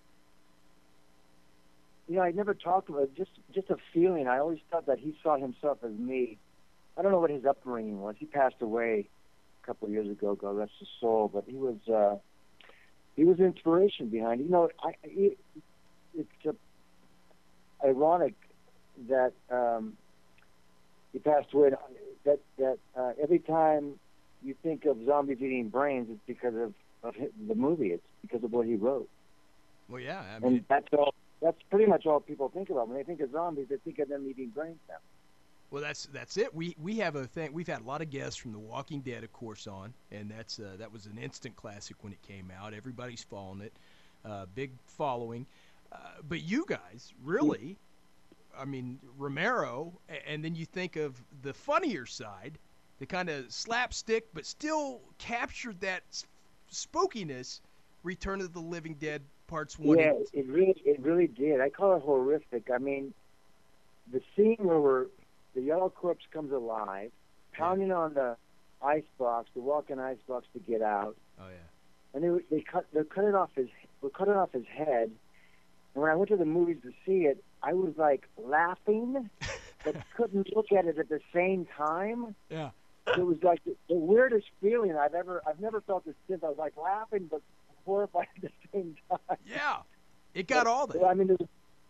you know, I never talked about it. Just just a feeling. I always thought that he saw himself as me. I don't know what his upbringing was. He passed away a couple of years ago. God rest his soul. But he was uh, he was inspiration behind it. You know, I it, it's uh, ironic that um, he passed away. That that uh, every time you think of zombies eating brains, it's because of, of hi- the movie. It's because of what he wrote. well, yeah, I And mean, that's all. That's pretty much all people think about when they think of zombies. They think of them eating brains now. well, that's that's it. We we have a thing. We've had a lot of guests from The Walking Dead, of course, on, and that's uh, that was an instant classic when it came out. Everybody's following it, uh, big following. Uh, but you guys, really, I mean, Romero, a- and then you think of the funnier side, the kind of slapstick, but still captured that s- spookiness. Return of the Living Dead Parts one. Yeah, and- it really, it really did. I call it horrific. I mean, the scene where we're, the yellow corpse comes alive, pounding on the ice box, the walk-in ice box to get out, Oh yeah. and they were- they cut they're cutting off his we're cutting off his head. And when I went to the movies to see it, I was like laughing, but couldn't look at it at the same time. Yeah. It was like the, the weirdest feeling I've ever I've never felt this since. I was like laughing but horrified at the same time. Yeah. It got all that. Well, I mean, it was,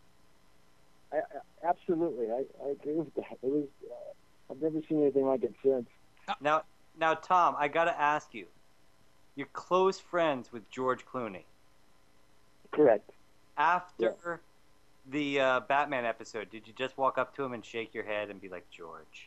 I, I, absolutely, I, I agree with that. It was. Uh, I've never seen anything like it since. Now, Now, Tom, I got to ask you. You're close friends with George Clooney. Correct. After the uh, Batman episode, did you just walk up to him and shake your head and be like, George?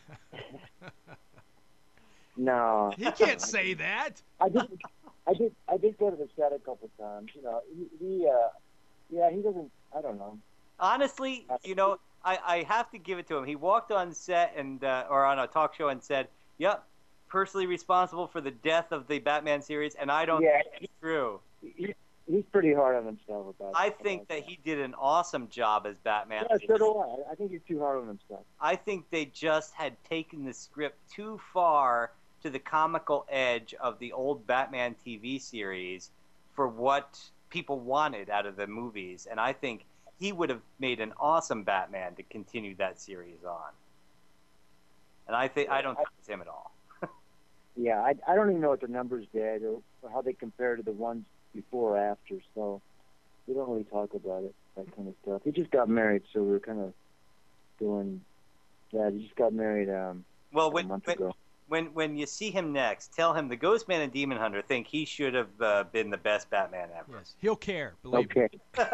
No. He can't say that. I did. I did. I did go to the set a couple times. You know, he. he uh, yeah, he doesn't. I don't know. Honestly, you know, I, I have to give it to him. He walked on set and uh, or on a talk show and said, "Yep, personally responsible for the death of the Batman series," and I don't Yeah. think it's true. He, he's pretty hard on himself about. I about think that he did an awesome job as Batman. Yeah, so do I. I think he's too hard on himself. I think they just had taken the script too far to the comical edge of the old Batman T V series for what people wanted out of the movies, and I think he would have made an awesome Batman to continue that series on. And I think I don't think it's him at all. Yeah, I, I don't even know what the numbers did or, or how they compare to the ones before or after, so we don't really talk about it, that kind of stuff. He just got married, so we were kind of doing that. He just got married um, Well, a when, month when, ago. when when you see him next, tell him the Ghost Man and Demon Hunter think he should have uh, been the best Batman ever. Yes, he'll care. Believe Okay. me.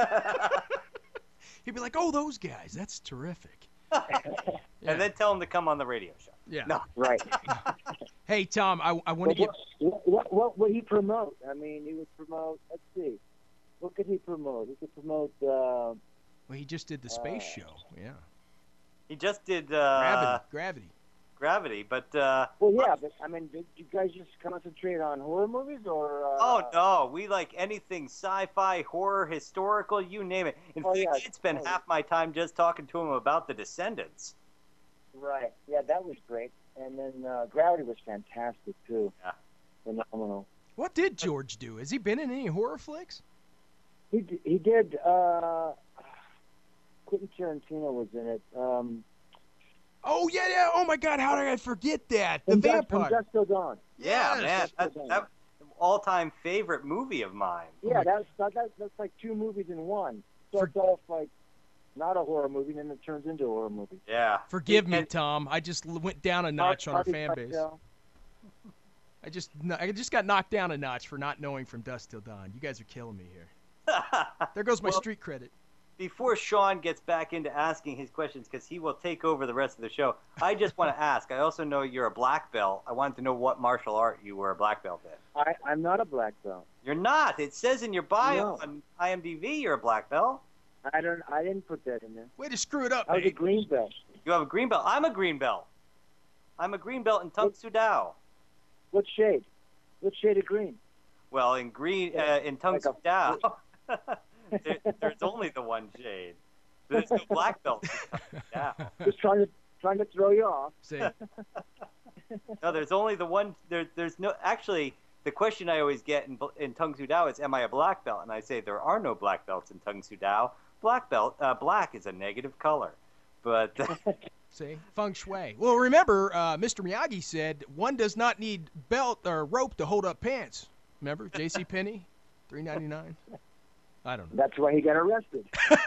He'd be like, "Oh, those guys. That's terrific." Yeah. And then tell him to come on the radio show. Yeah. No. Right. Hey, Tom, I, I want to But get. what, what, what would he promote? I mean, he would promote, let's see, what could he promote? He could promote, uh, Well, he just did the space Uh, show. Yeah. He just did uh, Gravity. Gravity. Gravity, but uh, well, yeah, but I mean, did you guys just concentrate on horror movies or? Uh, oh no, we like anything sci-fi, horror, historical, you name it. In Oh, fact, yeah. I'd spend Oh. half my time just talking to him about the Descendants. Right. Yeah, that was great. And then uh, Gravity was fantastic too. Yeah. Phenomenal. What did George do? Has he been in any horror flicks? He d- he did. Uh, Quentin Tarantino was in it. Um, Oh yeah, yeah. Oh my God, how did I forget that? The from Dusk- vampire. From Dusk Till Dawn. Yeah, Yes. man, That's that's the that all-time favorite movie of mine. Yeah, my- that's that, that, that's like two movies in one. Starts off like not a horror movie, and then it turns into a horror movie. Yeah. Forgive me, And- Tom. I just l- went down a notch on our Harvey fan base. Keitel. I just no- I just got knocked down a notch for not knowing From Dusk Till Dawn. You guys are killing me here. There goes my Well, street credit. Before Sean gets back into asking his questions, because he will take over the rest of the show, I just want to ask. I also know you're a black belt. I wanted to know what martial art you were a black belt in. I, I'm not a black belt. You're not. It says in your bio No. on I M D B you're a black belt. I don't. I didn't put that in there. Way to screw it up, I was a mate. green belt. You have a green belt. I'm a green belt. I'm a green belt in Tung Su Dao. What shade? What shade of green? Well, in green uh, in Tung Like Su a- Dao, there, there's only the one shade. There's no black belts in Tung Su Dao. Just trying to trying to throw you off. See, No, there's only the one. There, there's no. Actually, the question I always get in, in Tung Su Dao is, "Am I a black belt?" And I say there are no black belts in Tung Su Dao. Black belt, uh, black is a negative color. But see, feng shui. Well, remember, uh, Mister Miyagi said one does not need belt or rope to hold up pants. Remember, J C Penney, three ninety nine. I don't know. That's why he got arrested.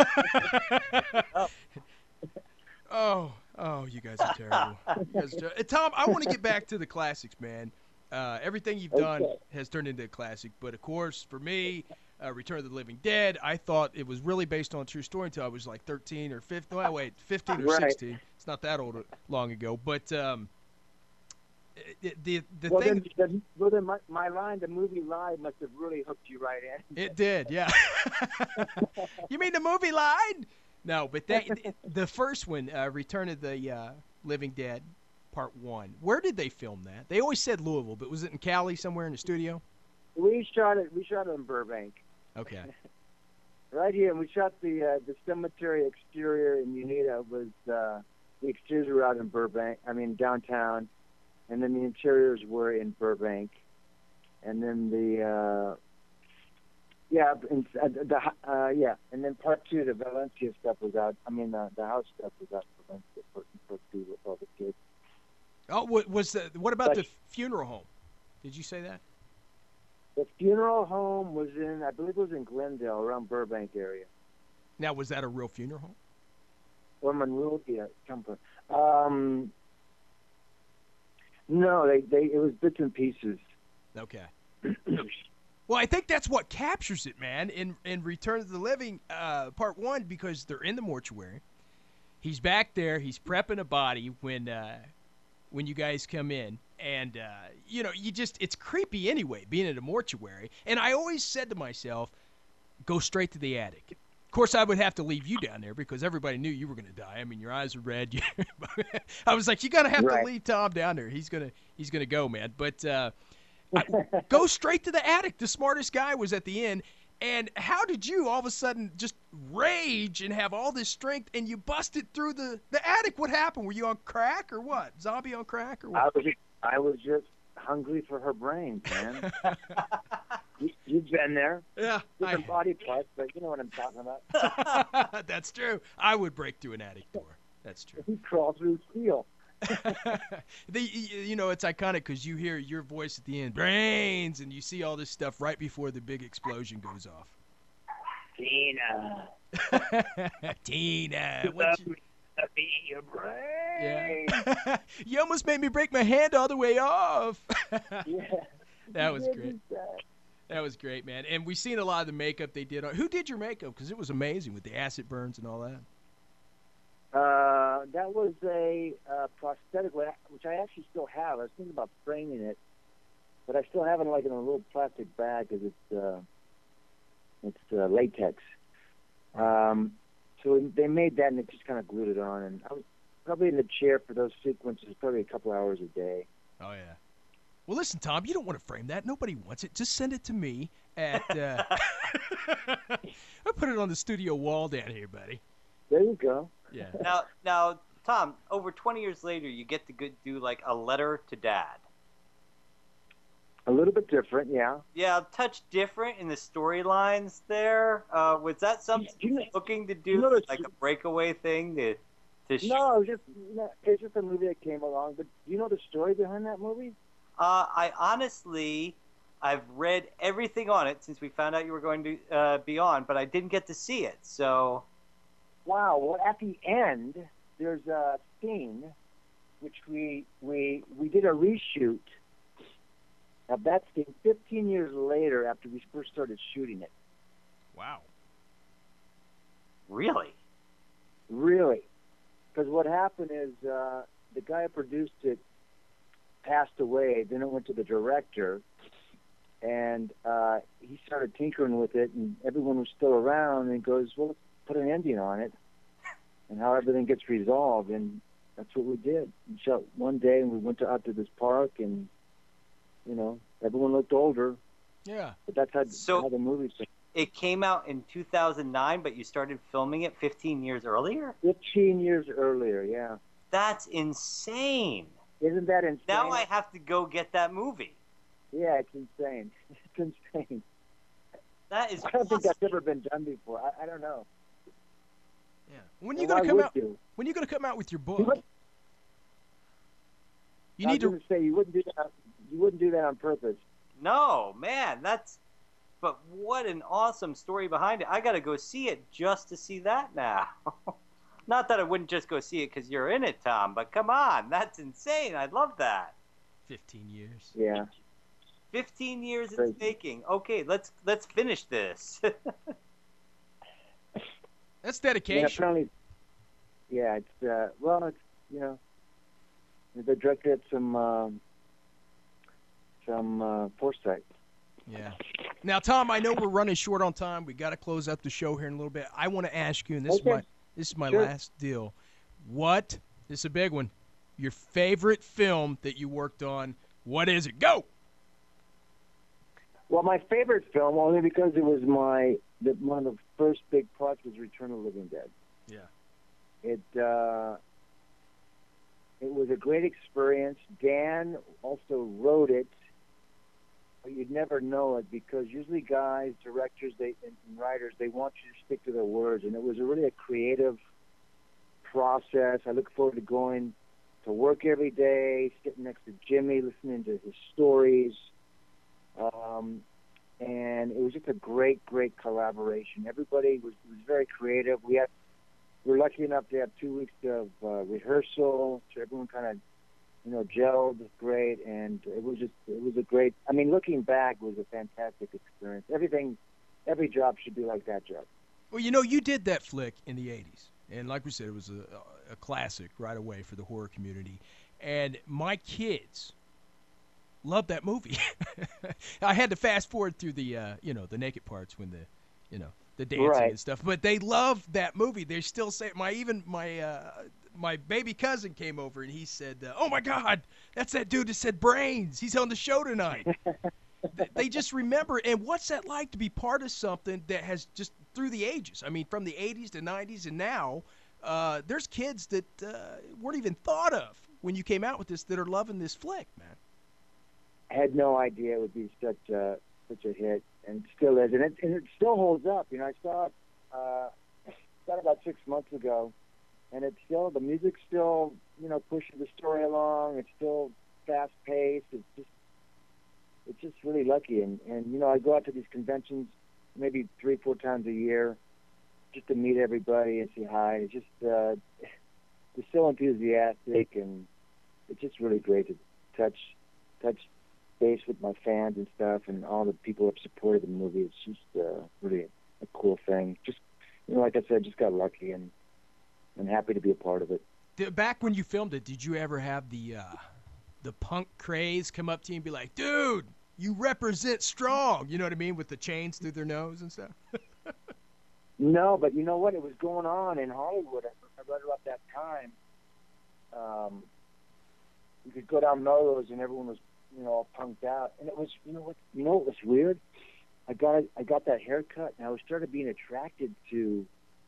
Oh, oh, you guys are terrible. You guys are ter- Uh, Tom, I want to get back to the classics, man. Uh, everything you've done Okay. has turned into a classic, but of course, for me, uh, Return of the Living Dead, I thought it was really based on a true story until I was like thirteen or fifteen. No, wait, fifteen or Right. sixteen. It's not that old, long ago, but um, it, the the well, thing. then, then, well, then my, my line, the movie Live, must have really hooked you right in. It did, yeah. You mean the movie line? No, but that the first one, uh, Return of the uh, Living Dead, Part One. Where did they film that? They always said Louisville, but was it in Cali somewhere in the studio? We shot it. We shot it in Burbank, Okay. right here, and we shot the uh, the cemetery exterior in Unita. Was uh, the exteriors were out in Burbank? I mean downtown, and then the interiors were in Burbank, and then the uh, yeah, and, uh, the uh, yeah, and then part two, the Valencia stuff was out. I mean, the the house stuff was out in Valencia for, for two with all the kids. Oh, what was the, what about the But- funeral home? Did you say that? The funeral home was in, I believe it was in Glendale, around Burbank area. Now, was that a real funeral home? Or Monrovia, something. Um, No, they, they it was bits and pieces. Okay. Well, I think that's what captures it, man, in in Return of the Living, uh, part one, because they're in the mortuary. He's back there. He's prepping a body when uh, when you guys come in, and uh, you know, you just it's creepy anyway, being in a mortuary. And I always said to myself, go straight to the attic. Of course, I would have to leave you down there because everybody knew you were going to die. I mean, your eyes are red. I was like, you got to have Right. to leave Tom down there. He's gonna he's gonna go, man. But uh, I, go straight to the attic. The smartest guy was at the end. And how did you all of a sudden just rage and have all this strength and you busted through the, the attic? What happened? Were you on crack or what? Zombie on crack or I what? was I was just hungry for her brains, man. you, you've been there. Yeah, Different I, body parts, but you know what I'm talking about. that's true. I would break through an attic door. That's true. He crawled through steel. the, you know, it's iconic because you hear your voice at the end, brains, and you see all this stuff right before the big explosion goes off. Tina. Tina, what you, Be your brain. yeah. You almost made me break my hand all the way off. Yeah. That was You great. did that. That was great, man. And we've seen a lot of the makeup they did. On, who did your makeup? Because it was amazing with the acid burns and all that. Uh, that was a uh, prosthetic, which I actually still have. I was thinking about framing it, but I still have it like in a little plastic bag because it's uh, it's uh, latex. Um, so they made that and they just kind of glued it on, and I was probably in the chair for those sequences, probably a couple hours a day. Oh yeah. Well, listen, Tom, you don't want to frame that. Nobody wants it. Just send it to me at. Uh... I'll put it on the studio wall down here, buddy. There you go. Yeah. Now, now, Tom, over twenty years later, you get to go- do like a letter to Dad. A little bit different, yeah. Yeah, a touch different in the storylines there. Uh, was that something You you know- were looking to do, you know the- like a breakaway thing to to shoot? No, it was just you know, it's just a movie that came along. But do you know the story behind that movie? Uh, I honestly, I've read everything on it since we found out you were going to uh, be on, but I didn't get to see it. So, Wow. Well, at the end, there's a scene which we we we did a reshoot of that scene fifteen years later after we first started shooting it. Wow. really, Really, because what happened is uh, the guy who produced it passed away. Then it went to the director, and uh, he started tinkering with it, and everyone was still around. And he goes, "Well, let's put an ending on it, and how everything gets resolved." And that's what we did. We shot one day, and we went to, out to this park, and you know, everyone looked older, Yeah. but that's how, So- how the movie's it came out in two thousand nine, but you started filming it fifteen years earlier. fifteen years earlier. Yeah, That's insane. isn't that insane? Now I have to go get that movie. Yeah, it's insane. It's insane. That is I don't think awesome. that's ever been done before. I, I don't know. Yeah. When you Well, gonna why come would out? you? When you gonna come out with your You book? would- You I need was to. gonna say you wouldn't do that. You wouldn't do that on purpose. No, man, that's. But what an awesome story behind it. I got to go see it just to see that now. Not that I wouldn't just go see it because you're in it, Tom, but come on, that's insane. I love that. Fifteen years. Yeah. Fifteen years in Crazy. making. Okay, let's let's finish this. That's Yeah, dedication. apparently. Yeah, it's uh, well, it's you know, the director had some um, some uh, foresight. Yeah. Now, Tom, I know we're running short on time. We got to close out the show here in a little bit. I want to ask you, and this Okay. is my this is my Sure. last deal. What? This is a big one. Your favorite film that you worked on? What is it? Go. Well, my favorite film, only because it was my the, one of the first big projects, was Return of the Living Dead. Yeah. It uh, it was a great experience. Dan also wrote it, but you'd never know it because usually guys, directors, they and writers, they want you to stick to their words, and it was a really a creative process. I look forward to going to work every day, sitting next to Jimmy, listening to his stories. Um, and it was just a great, great collaboration. Everybody was, was very creative. We had we were lucky enough to have two weeks of uh, rehearsal, so everyone kind of you know, gelled great, and it was just, it was a great, I mean, looking back, it was a fantastic experience. Everything, every job should be like that job. Well, you know, you did that flick in the eighties. And like we said, it was a, a classic right away for the horror community. And my kids loved that movie. I had to fast forward through the, uh, you know, the naked parts when the, you know, the dancing Right. and stuff. But they loved that movie. They still say, my even my uh, my baby cousin came over and he said, uh, oh, my God, that's that dude that said Brains. He's on the show tonight. Th- they just remember. And what's that like to be part of something that has just through the ages? I mean, from the eighties to nineties and now, uh, there's kids that uh, weren't even thought of when you came out with this that are loving this flick, man. I had no idea it would be such a, such a hit, and still is. And it, and it still holds up. You know, I saw it, uh, saw it about six months ago, and it's still, the music still, you know, pushes the story along. It's still fast-paced. It's just, it's just really lucky. And, and, you know, I go out to these conventions maybe three, four times a year just to meet everybody and say hi. It's just, uh, they're so enthusiastic, and it's just really great to touch, touch base with my fans and stuff, and all the people who have supported the movie. It's just uh, really a cool thing. Just, you know, like I said, just got lucky, and I'm happy to be a part of it. Did- Back when you filmed it, did you ever have the uh, the punk craze come up to you and be like, dude, you represent strong, you know what I mean, with the chains through their nose and stuff? No, but you know what? It was going on in Hollywood. I read about that time. Um, you could go down Melrose, and everyone was, you know, all punked out. And it was, you know what? You know what was weird? I got I got that haircut, and I was started being attracted to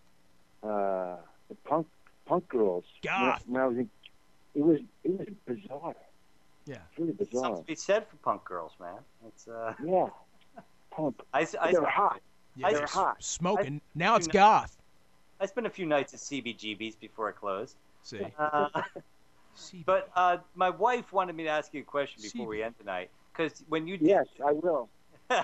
uh, the punk punk girls. Goth. When, when I was in, it was it was bizarre. Yeah. It's really bizarre. Something to be said for punk girls, man. It's uh, Yeah, punk. I, I, They're hot. Yeah, I- they're They're hot. smoking. I- now it's you know- goth. I spent a few nights at C B G B's before it closed. See. Uh, See. but uh, my wife wanted me to ask you a question before C B. we end tonight, because when you did, Yes, I will. hey,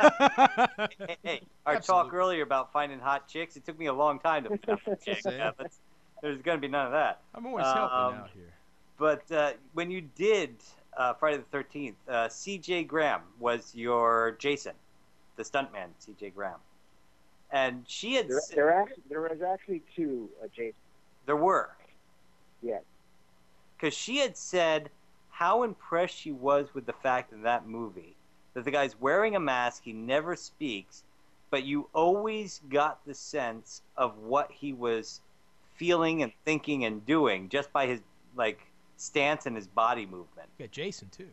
hey, our talk Absolutely. earlier about finding hot chicks, it took me a long time to find a chick. See? Uh, let's- there's going to be none of that. I'm always helping um, out here. But uh, when you did uh, Friday the thirteenth, uh, C J Graham was your Jason, the stuntman, C J Graham. And she had There, said, there, actually, there was actually two, uh, Jason. there were, Yes. because she had said how impressed she was with the fact in that movie that the guy's wearing a mask, he never speaks, but you always got the sense of what he was feeling and thinking and doing just by his like stance and his body movement. You got Jason, too.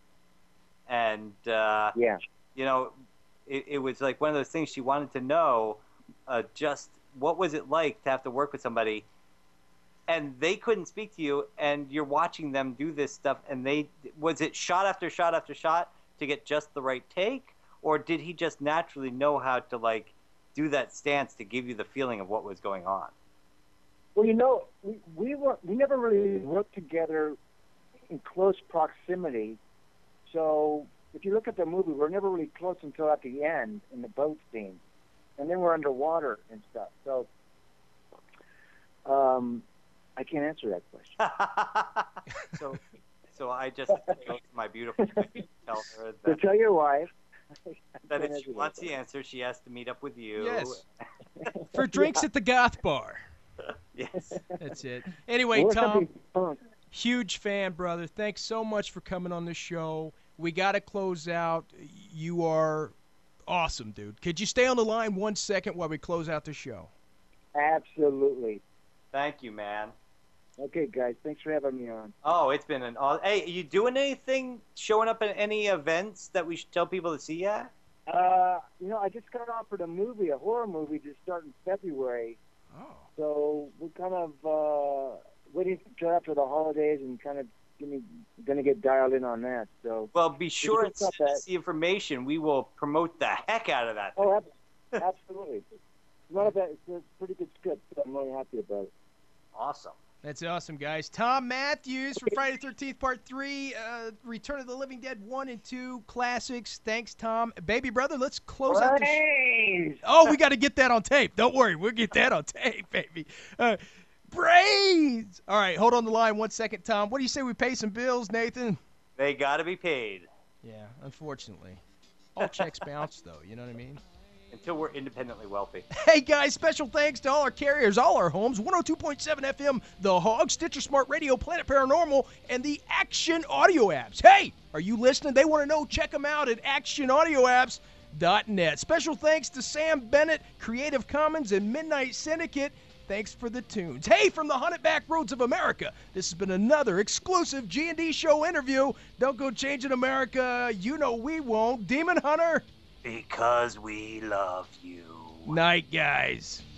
And uh, Yeah. you know, it, it was like one of those things she wanted to know, uh, just what was it like to have to work with somebody, and they couldn't speak to you, and you're watching them do this stuff, and they was it shot after shot after shot to get just the right take, or did he just naturally know how to like do that stance to give you the feeling of what was going on? Well, you know, we we were we never really worked together in close proximity. So if you look at the movie, we're never really close until at the end in the boat scene, and then we're underwater and stuff. So um, I can't answer that question. so, so I just have to go to my beautiful wife and tell her So that, tell your wife. that if she wants the answer, she has to meet up with you. Yes. For drinks at the goth bar. Yes. That's it. Anyway, Or Tom, something fun. huge fan, brother. Thanks so much for coming on the show. We got to close out. You are awesome, dude. Could you stay on the line one second while we close out the show? Absolutely. Thank you, man. Okay, guys. Thanks for having me on. Oh, it's been an aw- Hey, are you doing anything, showing up at any events that we should tell people to see you at? Uh, you know, I just got offered a movie, a horror movie, to start in February. Oh. So we're kind of uh, waiting until after the holidays and kind of going to get dialed in on that. So. Well, be sure and just got send us that. the information. We will promote the heck out of that. Oh, ab- absolutely. Not a bad, it's a pretty good script. So I'm really happy about it. Awesome. That's awesome, guys. Tom Matthews for Friday the thirteenth Part three, uh, Return of the Living Dead one and two classics. Thanks, Tom. Baby brother, let's close out the show. Praise! Oh, we got to get that on tape. Don't worry. We'll get that on tape, baby. Uh, brains. All right, hold on the line one second, Tom. What do you say we pay some bills, Nathan? They got to be paid. Yeah, unfortunately. All checks bounce, though. You know what I mean? Until we're independently wealthy. Hey, guys, special thanks to all our carriers, all our homes, one oh two point seven F M, The Hog, Stitcher Smart Radio, Planet Paranormal, and the Action Audio apps. Hey, are you listening? They want to know. Check them out at action audio apps dot net. Special thanks to Sam Bennett, Creative Commons, and Midnight Syndicate. Thanks for the tunes. Hey, from the haunted back roads of America, this has been another exclusive G and D Show interview. Don't go changing America. You know we won't. Demon Hunter. Because we love you. Night, guys.